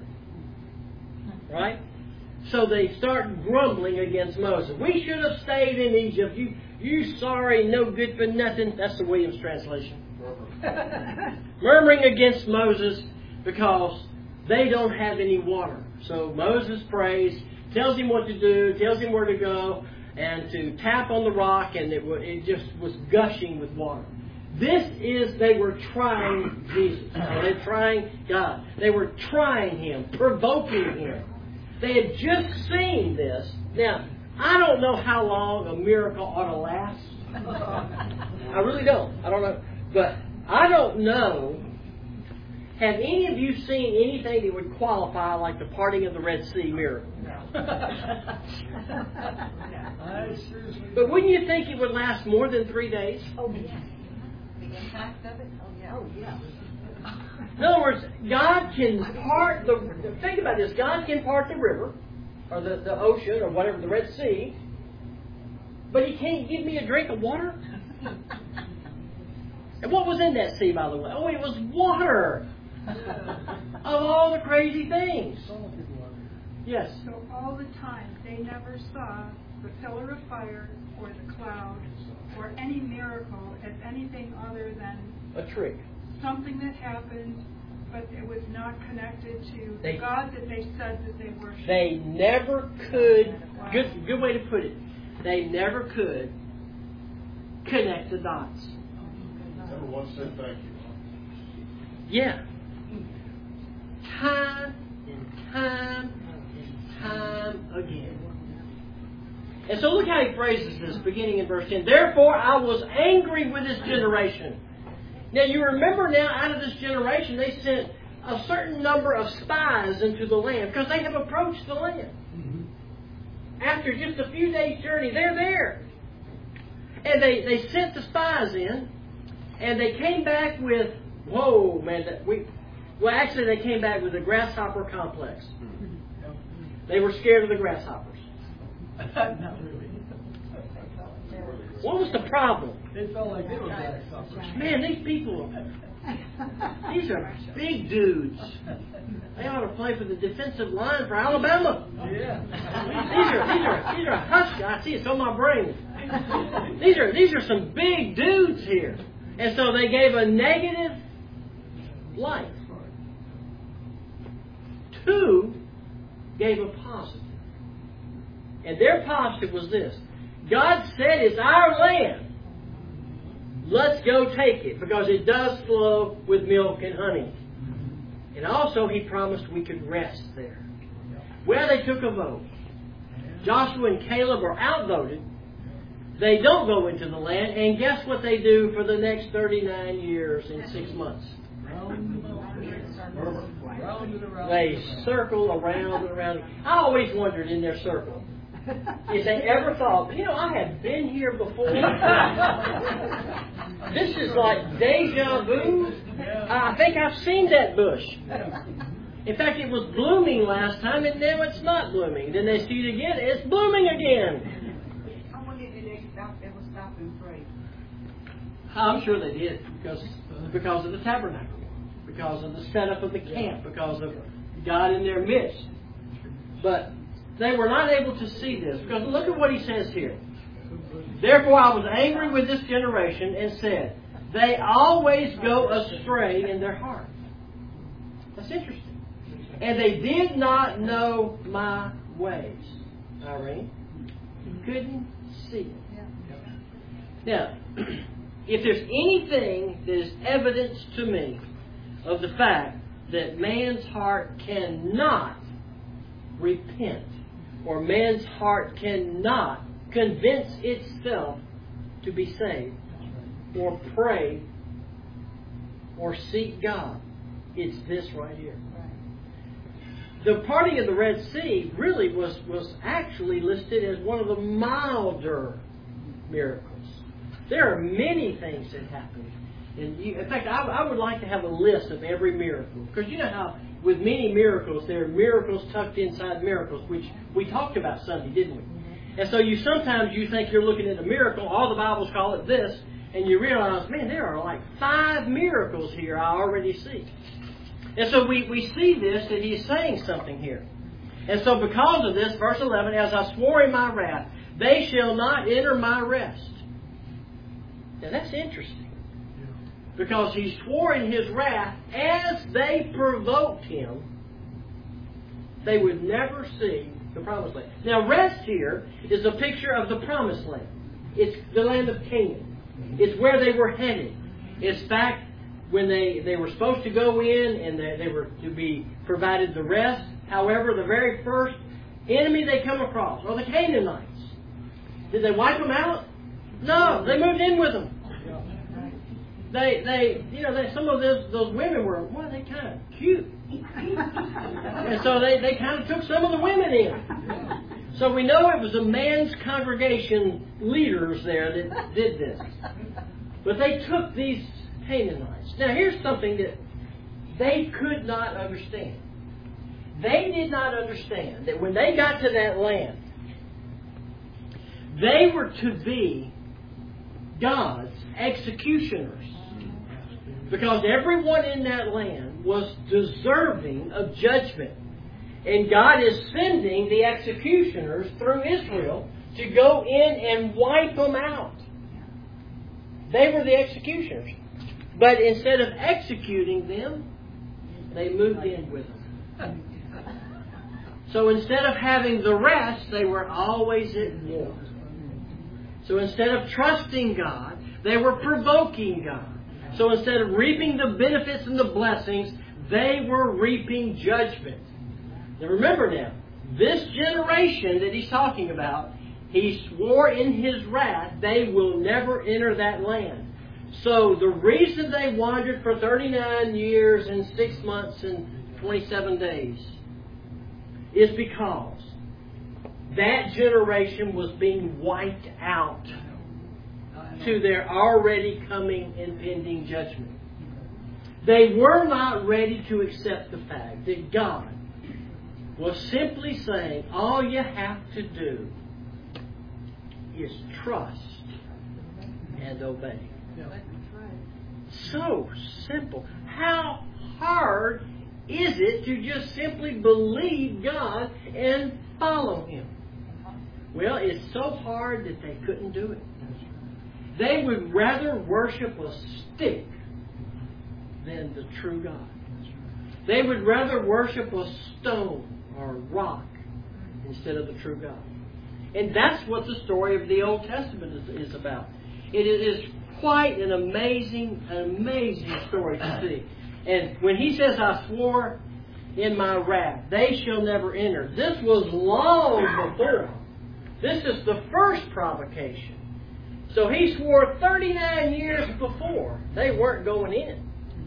Right? So they start grumbling against Moses. We should have stayed in Egypt. You, you sorry, no good for nothing. That's the Williams translation. Murmuring against Moses because they don't have any water. So Moses prays, tells him what to do, tells him where to go, and to tap on the rock, and it, it just was gushing with water. This is, they were trying Jesus. They were trying God. They were trying Him, provoking Him. They had just seen this. Now, I don't know how long a miracle ought to last. I really don't. I don't know. But I don't know. Have any of you seen anything that would qualify like the parting of the Red Sea miracle? But wouldn't you think it would last more than three days?
Oh, yes. The impact of it? Oh, yeah. Oh, yeah.
In other words, God can part the... Think about this. God can part the river, or the, the ocean, or whatever, the Red Sea, but He can't give me a drink of water? And what was in that sea, by the way? Oh, it was water! Of all the crazy things. Yes?
So all the time, they never saw the pillar of fire or the cloud or any miracle as anything other than
A trick.
something that happened, but it was not connected to
They-
the God that they said that they worshipped.
They never could, good, good way to put it, they never could connect the dots.
Never once said thank you.
Yeah. Time and time and time again. And so look how he phrases this, beginning in verse ten. Therefore I was angry with this generation. Now you remember now, out of this generation, they sent a certain number of spies into the land because they have approached the land. Mm-hmm. After just a few days' journey, they're there. And they, they sent the spies in, and they came back with, whoa, man, that we Well, actually, they came back with a grasshopper complex. They were scared of the grasshoppers.
Not really.
What was the problem?
They felt like they were grasshoppers.
Man, these people, these are big dudes. They ought to play for the defensive line for Alabama.
Yeah.
These are these are these are husky. I see it's on my brain. These are these are some big dudes here, and so they gave a negative light. Two gave a positive, and their positive was this: God said it's our land. Let's go take it because it does flow with milk and honey. And also He promised we could rest there. Well, they took a vote. Joshua and Caleb are outvoted. They don't go into the land. And guess what they do for the next thirty-nine years and six months? They circle around and around. I always wondered in their circle if they ever thought, you know, I have been here before. This is like deja vu. I think I've seen that bush. In fact, it was blooming last time, and now it's not blooming. Then they see it again, it's blooming again.
I wonder if they stopped, ever stopped and prayed.
I'm sure they did, because because of the tabernacle, because of the setup of the camp, because of God in their midst. But they were not able to see this, because look at what He says here. Therefore I was angry with this generation and said, they always go astray in their heart. That's interesting. And they did not know my ways. Irene, you couldn't see it. Now, if there's anything that is evidence to me of the fact that man's heart cannot repent, or man's heart cannot convince itself to be saved, or pray, or seek God, it's this right here. The parting of the Red Sea really was, was actually listed as one of the milder miracles. There are many things that happened. And you, in fact, I, I would like to have a list of every miracle. Because you know how with many miracles, there are miracles tucked inside miracles, which we talked about Sunday, didn't we? And so you sometimes you think you're looking at a miracle, all the Bibles call it this, and you realize, man, there are like five miracles here I already see. And so we, we see this, that He's saying something here. And so because of this, verse eleven, as I swore in my wrath, they shall not enter my rest. Now that's interesting. Because He swore in His wrath, as they provoked Him, they would never see the promised land. Now rest here is a picture of the promised land. It's the land of Canaan. It's where they were headed. It's back when they, they were supposed to go in and they, they were to be provided the rest. However, the very first enemy they come across are the Canaanites. Did they wipe them out? No, they moved in with them. They, they, you know, they, some of those, those women were, well, they kind of cute. And so they, they kind of took some of the women in. So we know it was a man's congregation leaders there that did this. But they took these Canaanites. Now here's something that they could not understand. They did not understand that when they got to that land, they were to be God's executioners. Because everyone in that land was deserving of judgment. And God is sending the executioners through Israel to go in and wipe them out. They were the executioners. But instead of executing them, they moved in with them. So instead of having the rest, they were always at war. So instead of trusting God, they were provoking God. So instead of reaping the benefits and the blessings, they were reaping judgment. Now remember now, this generation that He's talking about, He swore in His wrath they will never enter that land. So the reason they wandered for thirty-nine years and six months and twenty-seven days is because that generation was being wiped out to their already coming impending judgment. They were not ready to accept the fact that God was simply saying, all you have to do is trust and obey. So simple. How hard is it to just simply believe God and follow Him? Well, it's so hard that they couldn't do it. They would rather worship a stick than the true God. They would rather worship a stone or a rock instead of the true God. And that's what the story of the Old Testament is, is about. It is quite an amazing, an amazing story to see. And when he says, I swore in my wrath, they shall never enter. This was long before. This is the first provocation. So he swore thirty-nine years before they weren't going in.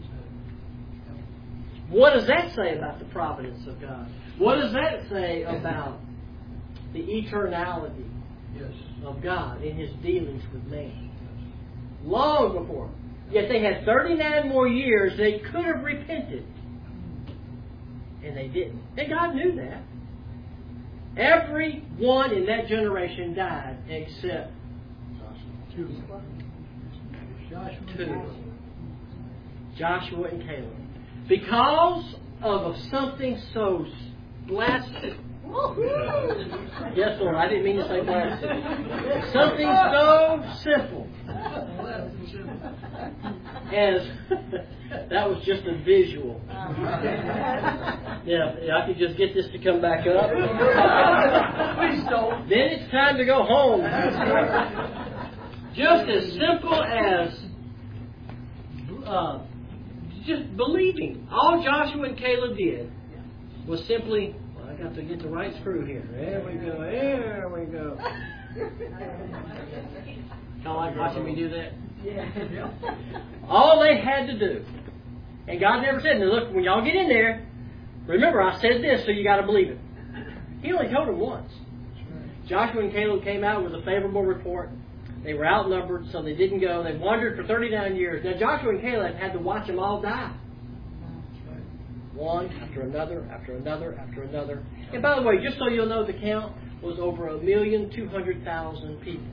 What does that say about the providence of God? What does that say about the eternality of God in His dealings with man? Long before. Yet they had thirty-nine more years they could have repented. And they didn't. And God knew that. Everyone in that generation died except two. Two. Joshua and Caleb. Because of something so blasphemous. Yes, Lord, I didn't mean to say blasphemous. Something so simple as that was just a visual. Yeah, if I could just get this to come back up. Please don't. Then it's time to go home. Just as simple as uh, just believing. All Joshua and Caleb did was simply, well, I got to get the right screw here. There we go. There we go. Y'all like watching me do that? Yeah. All they had to do, and God never said, now look, when y'all get in there, remember I said this, so you got to believe it. He only told them once. Joshua and Caleb came out with a favorable report. They were outnumbered, so they didn't go. They wandered for thirty-nine years. Now Joshua and Caleb had to watch them all die. One after another, after another, after another. And by the way, just so you'll know, the count was over a million two hundred thousand people.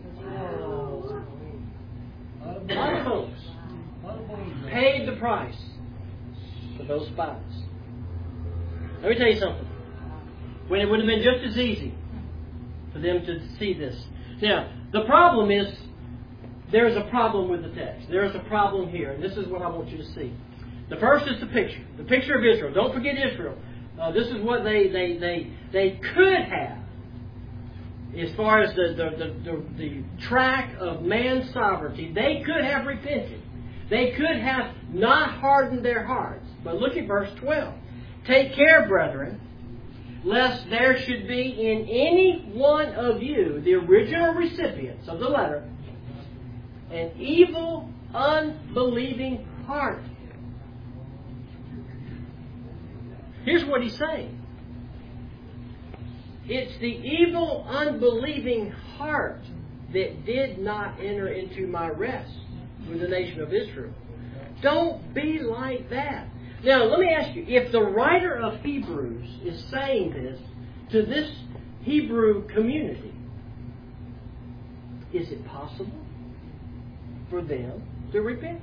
A lot of folks paid the price for those spies. Let me tell you something. When it would have been just as easy for them to see this. Now, the problem is, there is a problem with the text. There is a problem here, and this is what I want you to see. The first is the picture. The picture of Israel. Don't forget Israel. Uh, this is what they, they, they, they could have. As far as the, the, the, the, the track of man's sovereignty, they could have repented. They could have not hardened their hearts. But look at verse twelve. Take care, brethren, lest there should be in any one of you, the original recipients of the letter, an evil, unbelieving heart. Here's what he's saying. It's the evil, unbelieving heart that did not enter into my rest with the nation of Israel. Don't be like that. Now, let me ask you, if the writer of Hebrews is saying this to this Hebrew community, is it possible for them to repent?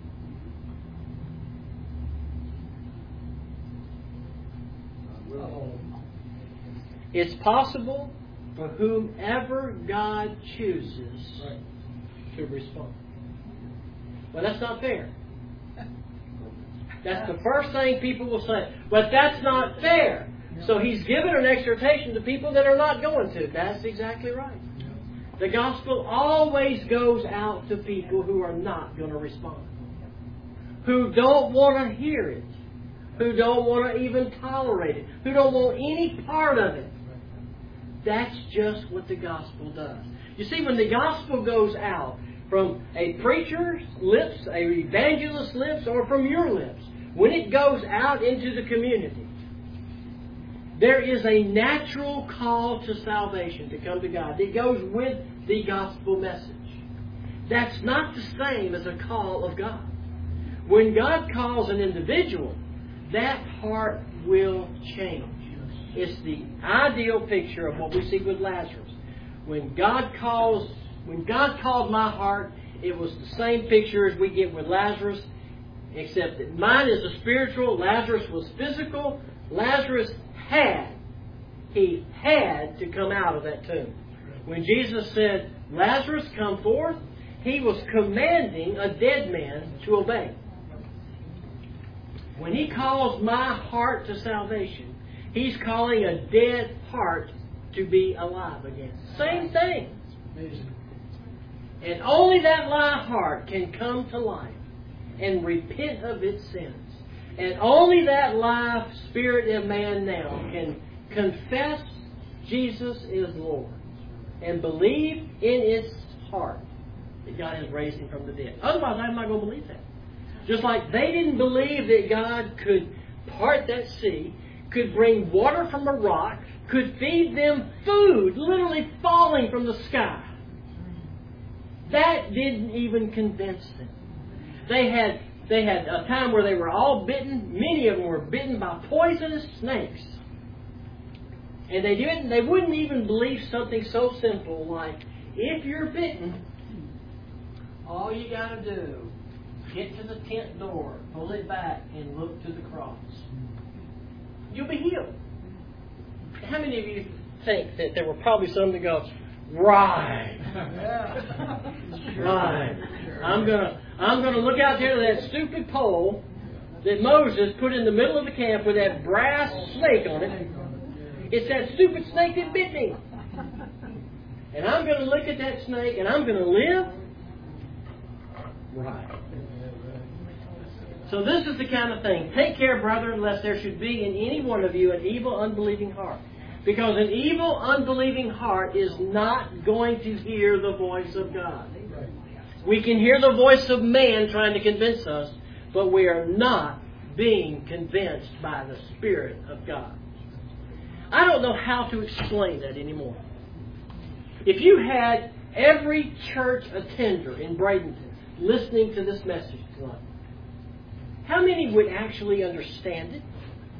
It's possible for whomever God chooses to respond. Well, that's not fair. That's the first thing people will say. But that's not fair. So he's given an exhortation to people that are not going to. That's exactly right. The gospel always goes out to people who are not going to respond. Who don't want to hear it. Who don't want to even tolerate it. Who don't want any part of it. That's just what the gospel does. You see, when the gospel goes out from a preacher's lips, a evangelist's lips, or from your lips, when it goes out into the community, there is a natural call to salvation, to come to God. It goes with the gospel message. That's not the same as a call of God. When God calls an individual, that heart will change. It's the ideal picture of what we see with Lazarus. When God calls, when God called my heart, it was the same picture as we get with Lazarus, except that mine is a spiritual, Lazarus was physical. Lazarus had, he had to come out of that tomb. When Jesus said, Lazarus, come forth, He was commanding a dead man to obey. When He calls my heart to salvation, He's calling a dead heart to be alive again. Same thing. And only that live heart can come to life and repent of its sins. And only that live spirit of man now can confess Jesus is Lord and believe in its heart that God has raised Him from the dead. Otherwise, I'm not going to believe that. Just like they didn't believe that God could part that sea, could bring water from a rock, could feed them food literally falling from the sky. That didn't even convince them. They had they had a time where they were all bitten. Many of them were bitten by poisonous snakes. And they didn't they wouldn't even believe something so simple like, if you're bitten, all you got to do, get to the tent door, pull it back, and look to the cross. You'll be healed. How many of you think that there were probably some that go, right, right. I'm gonna, I'm gonna look out there to that stupid pole that Moses put in the middle of the camp with that brass snake on it. It's that stupid snake that bit me, and I'm gonna look at that snake and I'm gonna live. Right. So this is the kind of thing. Take care, brethren, lest there should be in any one of you an evil, unbelieving heart. Because an evil, unbelieving heart is not going to hear the voice of God. We can hear the voice of man trying to convince us, but we are not being convinced by the Spirit of God. I don't know how to explain that anymore. If you had every church attender in Bradenton listening to this message tonight, how many would actually understand it?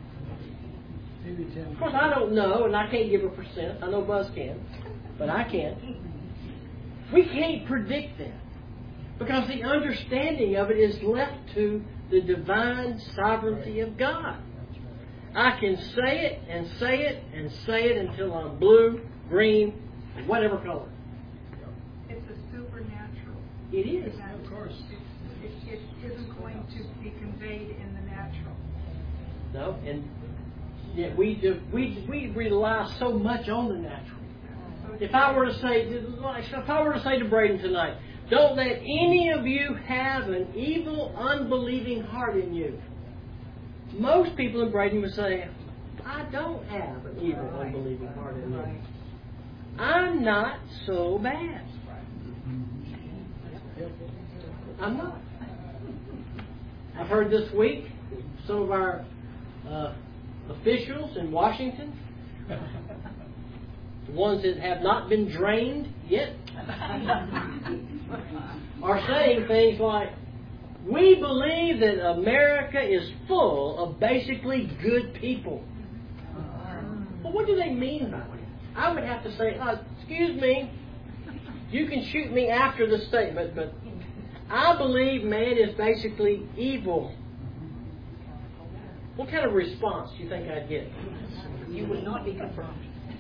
Of course, I don't know, and I can't give a percent. I know Buzz can, but I can't. We can't predict that, because the understanding of it is left to the divine sovereignty of God. I can say it and say it and say it until I'm blue, green, whatever color.
It's a supernatural.
It is.
Of course. It, it isn't going to be conveyed in the natural.
No, and yet we do, we we rely so much on the natural. If I were to say, if I were to say to Braden tonight, don't let any of you have an evil, unbelieving heart in you. Most people in Braden would say, I don't have an evil, unbelieving heart in me. I'm not so bad. I'm not. I've heard this week some of our uh, officials in Washington, the ones that have not been drained yet, are saying things like, we believe that America is full of basically good people. Well, what do they mean by that? I would have to say, oh, excuse me, you can shoot me after the statement, but I believe man is basically evil. What kind of response do you think I'd get?
You would not be confirmed.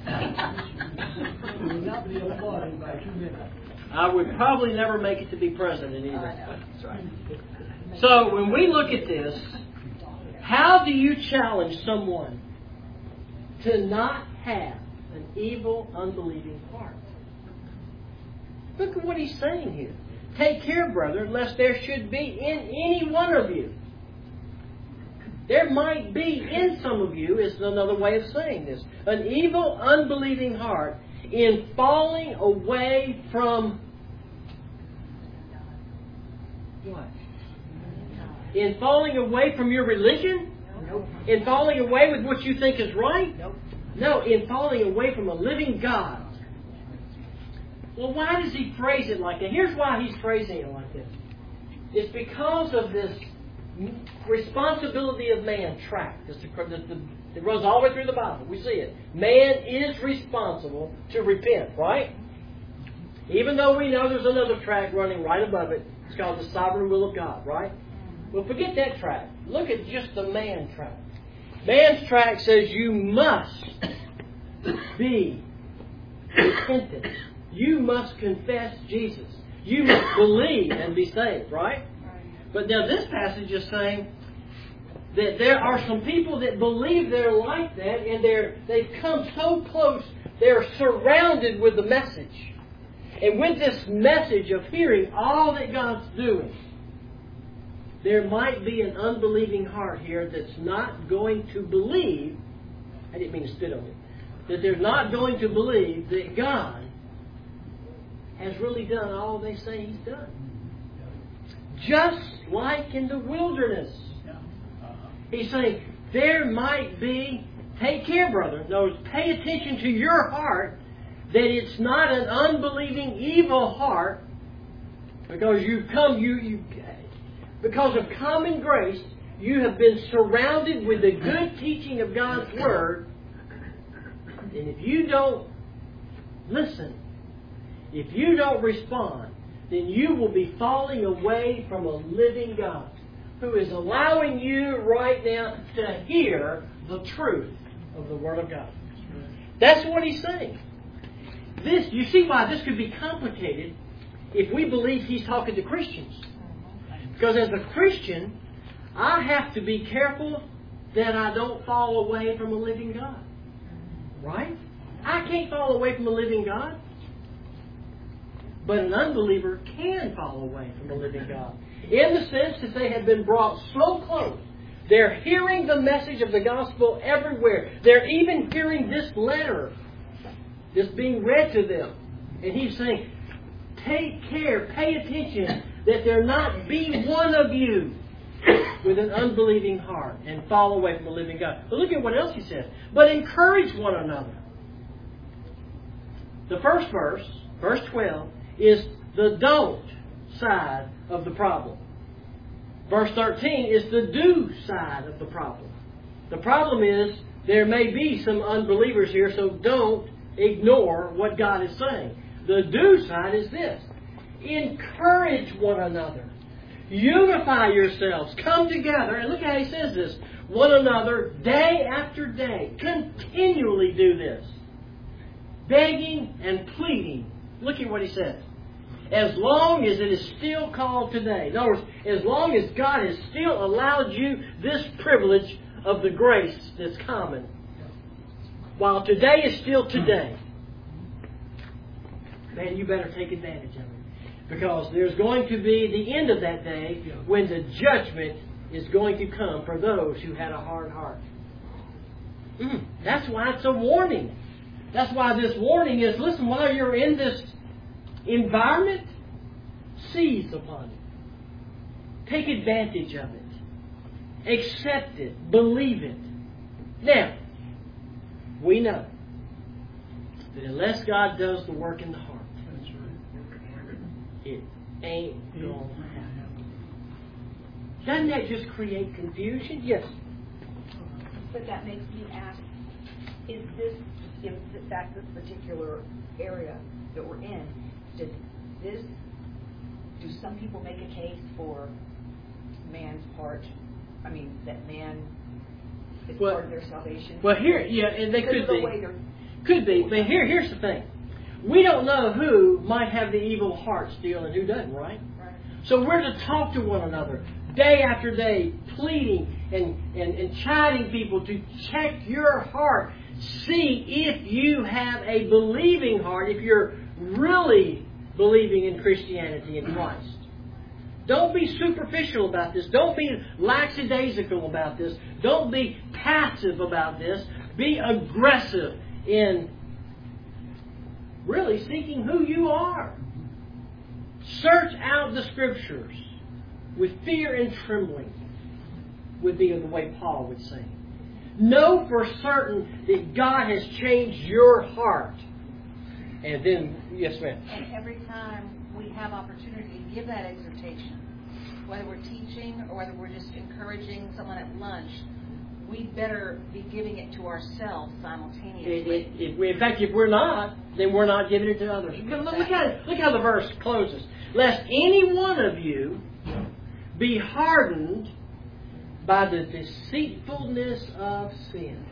You would not be applauded by two minutes.
I would probably never make it to be president either. That's right. So when we look at this, how do you challenge someone to not have an evil, unbelieving heart? Look at what he's saying here. Take care, brother, lest there should be in any one of you. There might be in some of you, is another way of saying this, an evil, unbelieving heart in falling away from what? In falling away from your religion?
Nope.
In falling away with what you think is right?
Nope.
No, in falling away from a living God. Well, why does he phrase it like that? Here's why he's phrasing it like this. It's because of this responsibility of man track. This, the, the, it runs all the way through the Bible. We see it. Man is responsible to repent, right? Even though we know there's another track running right above it. It's called the sovereign will of God, right? Well, forget that track. Look at just the man track. Man's track says you must be repentant. You must confess Jesus. You must believe and be saved, right? But now this passage is saying that there are some people that believe they're like that, and they're they've come so close, they're surrounded with the message. And with this message of hearing all that God's doing, there might be an unbelieving heart here that's not going to believe, I didn't mean to spit on it, that they're not going to believe that God has really done all they say He's done. Just like in the wilderness. He's saying, there might be, take care, brother, no, pay attention to your heart, that it's not an unbelieving, evil heart, because you've come, you, you, because of common grace, you have been surrounded with the good teaching of God's Word, and if you don't listen, if you don't respond, then you will be falling away from a living God who is allowing you right now to hear the truth of the Word of God. That's what He's saying. This, you see why this could be complicated if we believe He's talking to Christians. Because as a Christian, I have to be careful that I don't fall away from a living God. Right? I can't fall away from a living God. But an unbeliever can fall away from a living God. In the sense that they have been brought so close. They're hearing the message of the gospel everywhere. They're even hearing this letter that's being read to them. And He's saying, take care, pay attention, that there not be one of you with an unbelieving heart and fall away from the living God. But look at what else He says. But encourage one another. The first verse, verse twelve, is the don't side of the problem. Verse thirteen is the do side of the problem. The problem is there may be some unbelievers here, so don't ignore what God is saying. The do side is this. Encourage one another. Unify yourselves. Come together. And look how He says this. One another day after day. Continually do this. Begging and pleading. Look at what He says. As long as it is still called today. In other words, as long as God has still allowed you this privilege of the grace that's common. While today is still today. Man, you better take advantage of it. Because there's going to be the end of that day when the judgment is going to come for those who had a hard heart. Mm, that's why it's a warning. That's why this warning is, listen, while you're in this environment, seize upon it. Take advantage of it. Accept it. Believe it. Now, we know that unless God does the work in the heart, it ain't going to happen. Doesn't that just create confusion? Yes.
But that makes me ask, is this, in fact, this particular area that we're in, does this, do some people make a case for man's part? I mean, that man is
well,
part of their salvation?
Well, here, yeah, and they could
the
be.
way they're
Could be, but here, here's the thing. We don't know who might have the evil heart still and who doesn't, right?
Right.
So we're to talk to one another day after day, pleading and, and, and chiding people to check your heart. See if you have a believing heart, if you're really believing in Christianity and Christ. Don't be superficial about this. Don't be lackadaisical about this. Don't be passive about this. Be aggressive in really seeking who you are. Search out the Scriptures with fear and trembling, would be the way Paul would say. Know for certain that God has changed your heart. And then, yes, ma'am.
And every time we have opportunity to give that exhortation, whether we're teaching or whether we're just encouraging someone at lunch, we better be giving it to ourselves simultaneously.
It, it, if we, in fact, if we're not, then we're not giving it to others. Look, look, how, look how the verse closes. Lest any one of you be hardened by the deceitfulness of sin.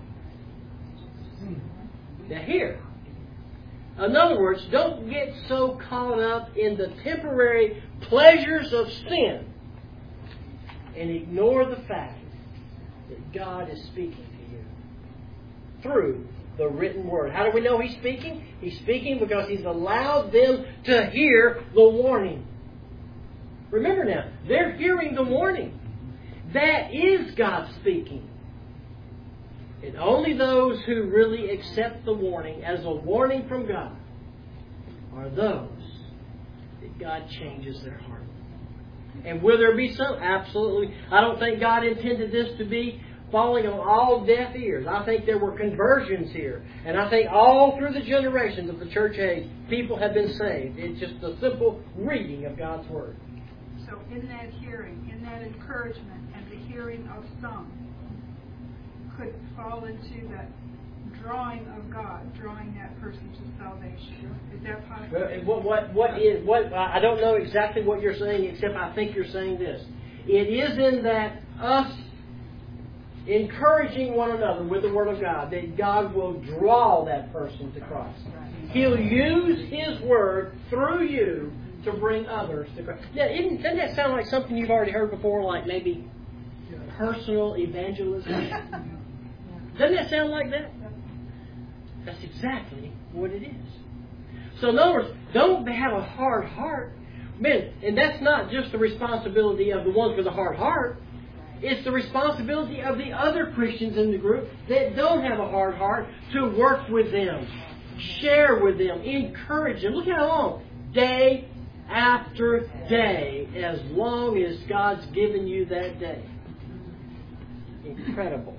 Now here, in other words, don't get so caught up in the temporary pleasures of sin and ignore the fact that God is speaking to you through the written word. How do we know He's speaking? He's speaking because He's allowed them to hear the warning. Remember now, they're hearing the warning. That is God speaking. And only those who really accept the warning as a warning from God are those that God changes their heart. And will there be some? Absolutely. I don't think God intended this to be falling on all deaf ears. I think there were conversions here. And I think all through the generations of the church age, people have been saved. It's just a simple reading of God's Word.
So in that hearing, in that encouragement, and the hearing of some could fall into that drawing of God, drawing that person to salvation. Is that possible?
What, what, what is, what, I don't know exactly what you're saying, except I think you're saying this. It is in that us encouraging one another with the Word of God that God will draw that person to Christ. He'll use His Word through you to bring others to Christ. Now, isn't, doesn't that sound like something you've already heard before, like maybe personal evangelism? Doesn't that sound like that? That's exactly what it is. So in other words, don't have a hard heart. Man, and that's not just the responsibility of the ones with a hard heart. It's the responsibility of the other Christians in the group that don't have a hard heart to work with them, share with them, encourage them. Look how long. Day after day, as long as God's given you that day. Incredible.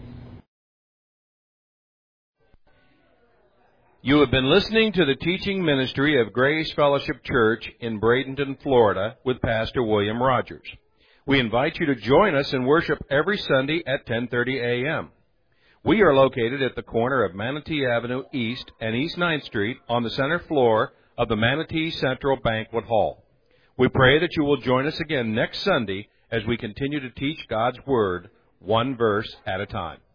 You have been listening to the teaching ministry of Grace Fellowship Church in Bradenton, Florida, with Pastor William Rogers. We invite you to join us in worship every Sunday at ten thirty a.m. We are located at the corner of Manatee Avenue East and East ninth Street on the center floor of the Manatee Central Banquet Hall. We pray that you will join us again next Sunday as we continue to teach God's Word one verse at a time.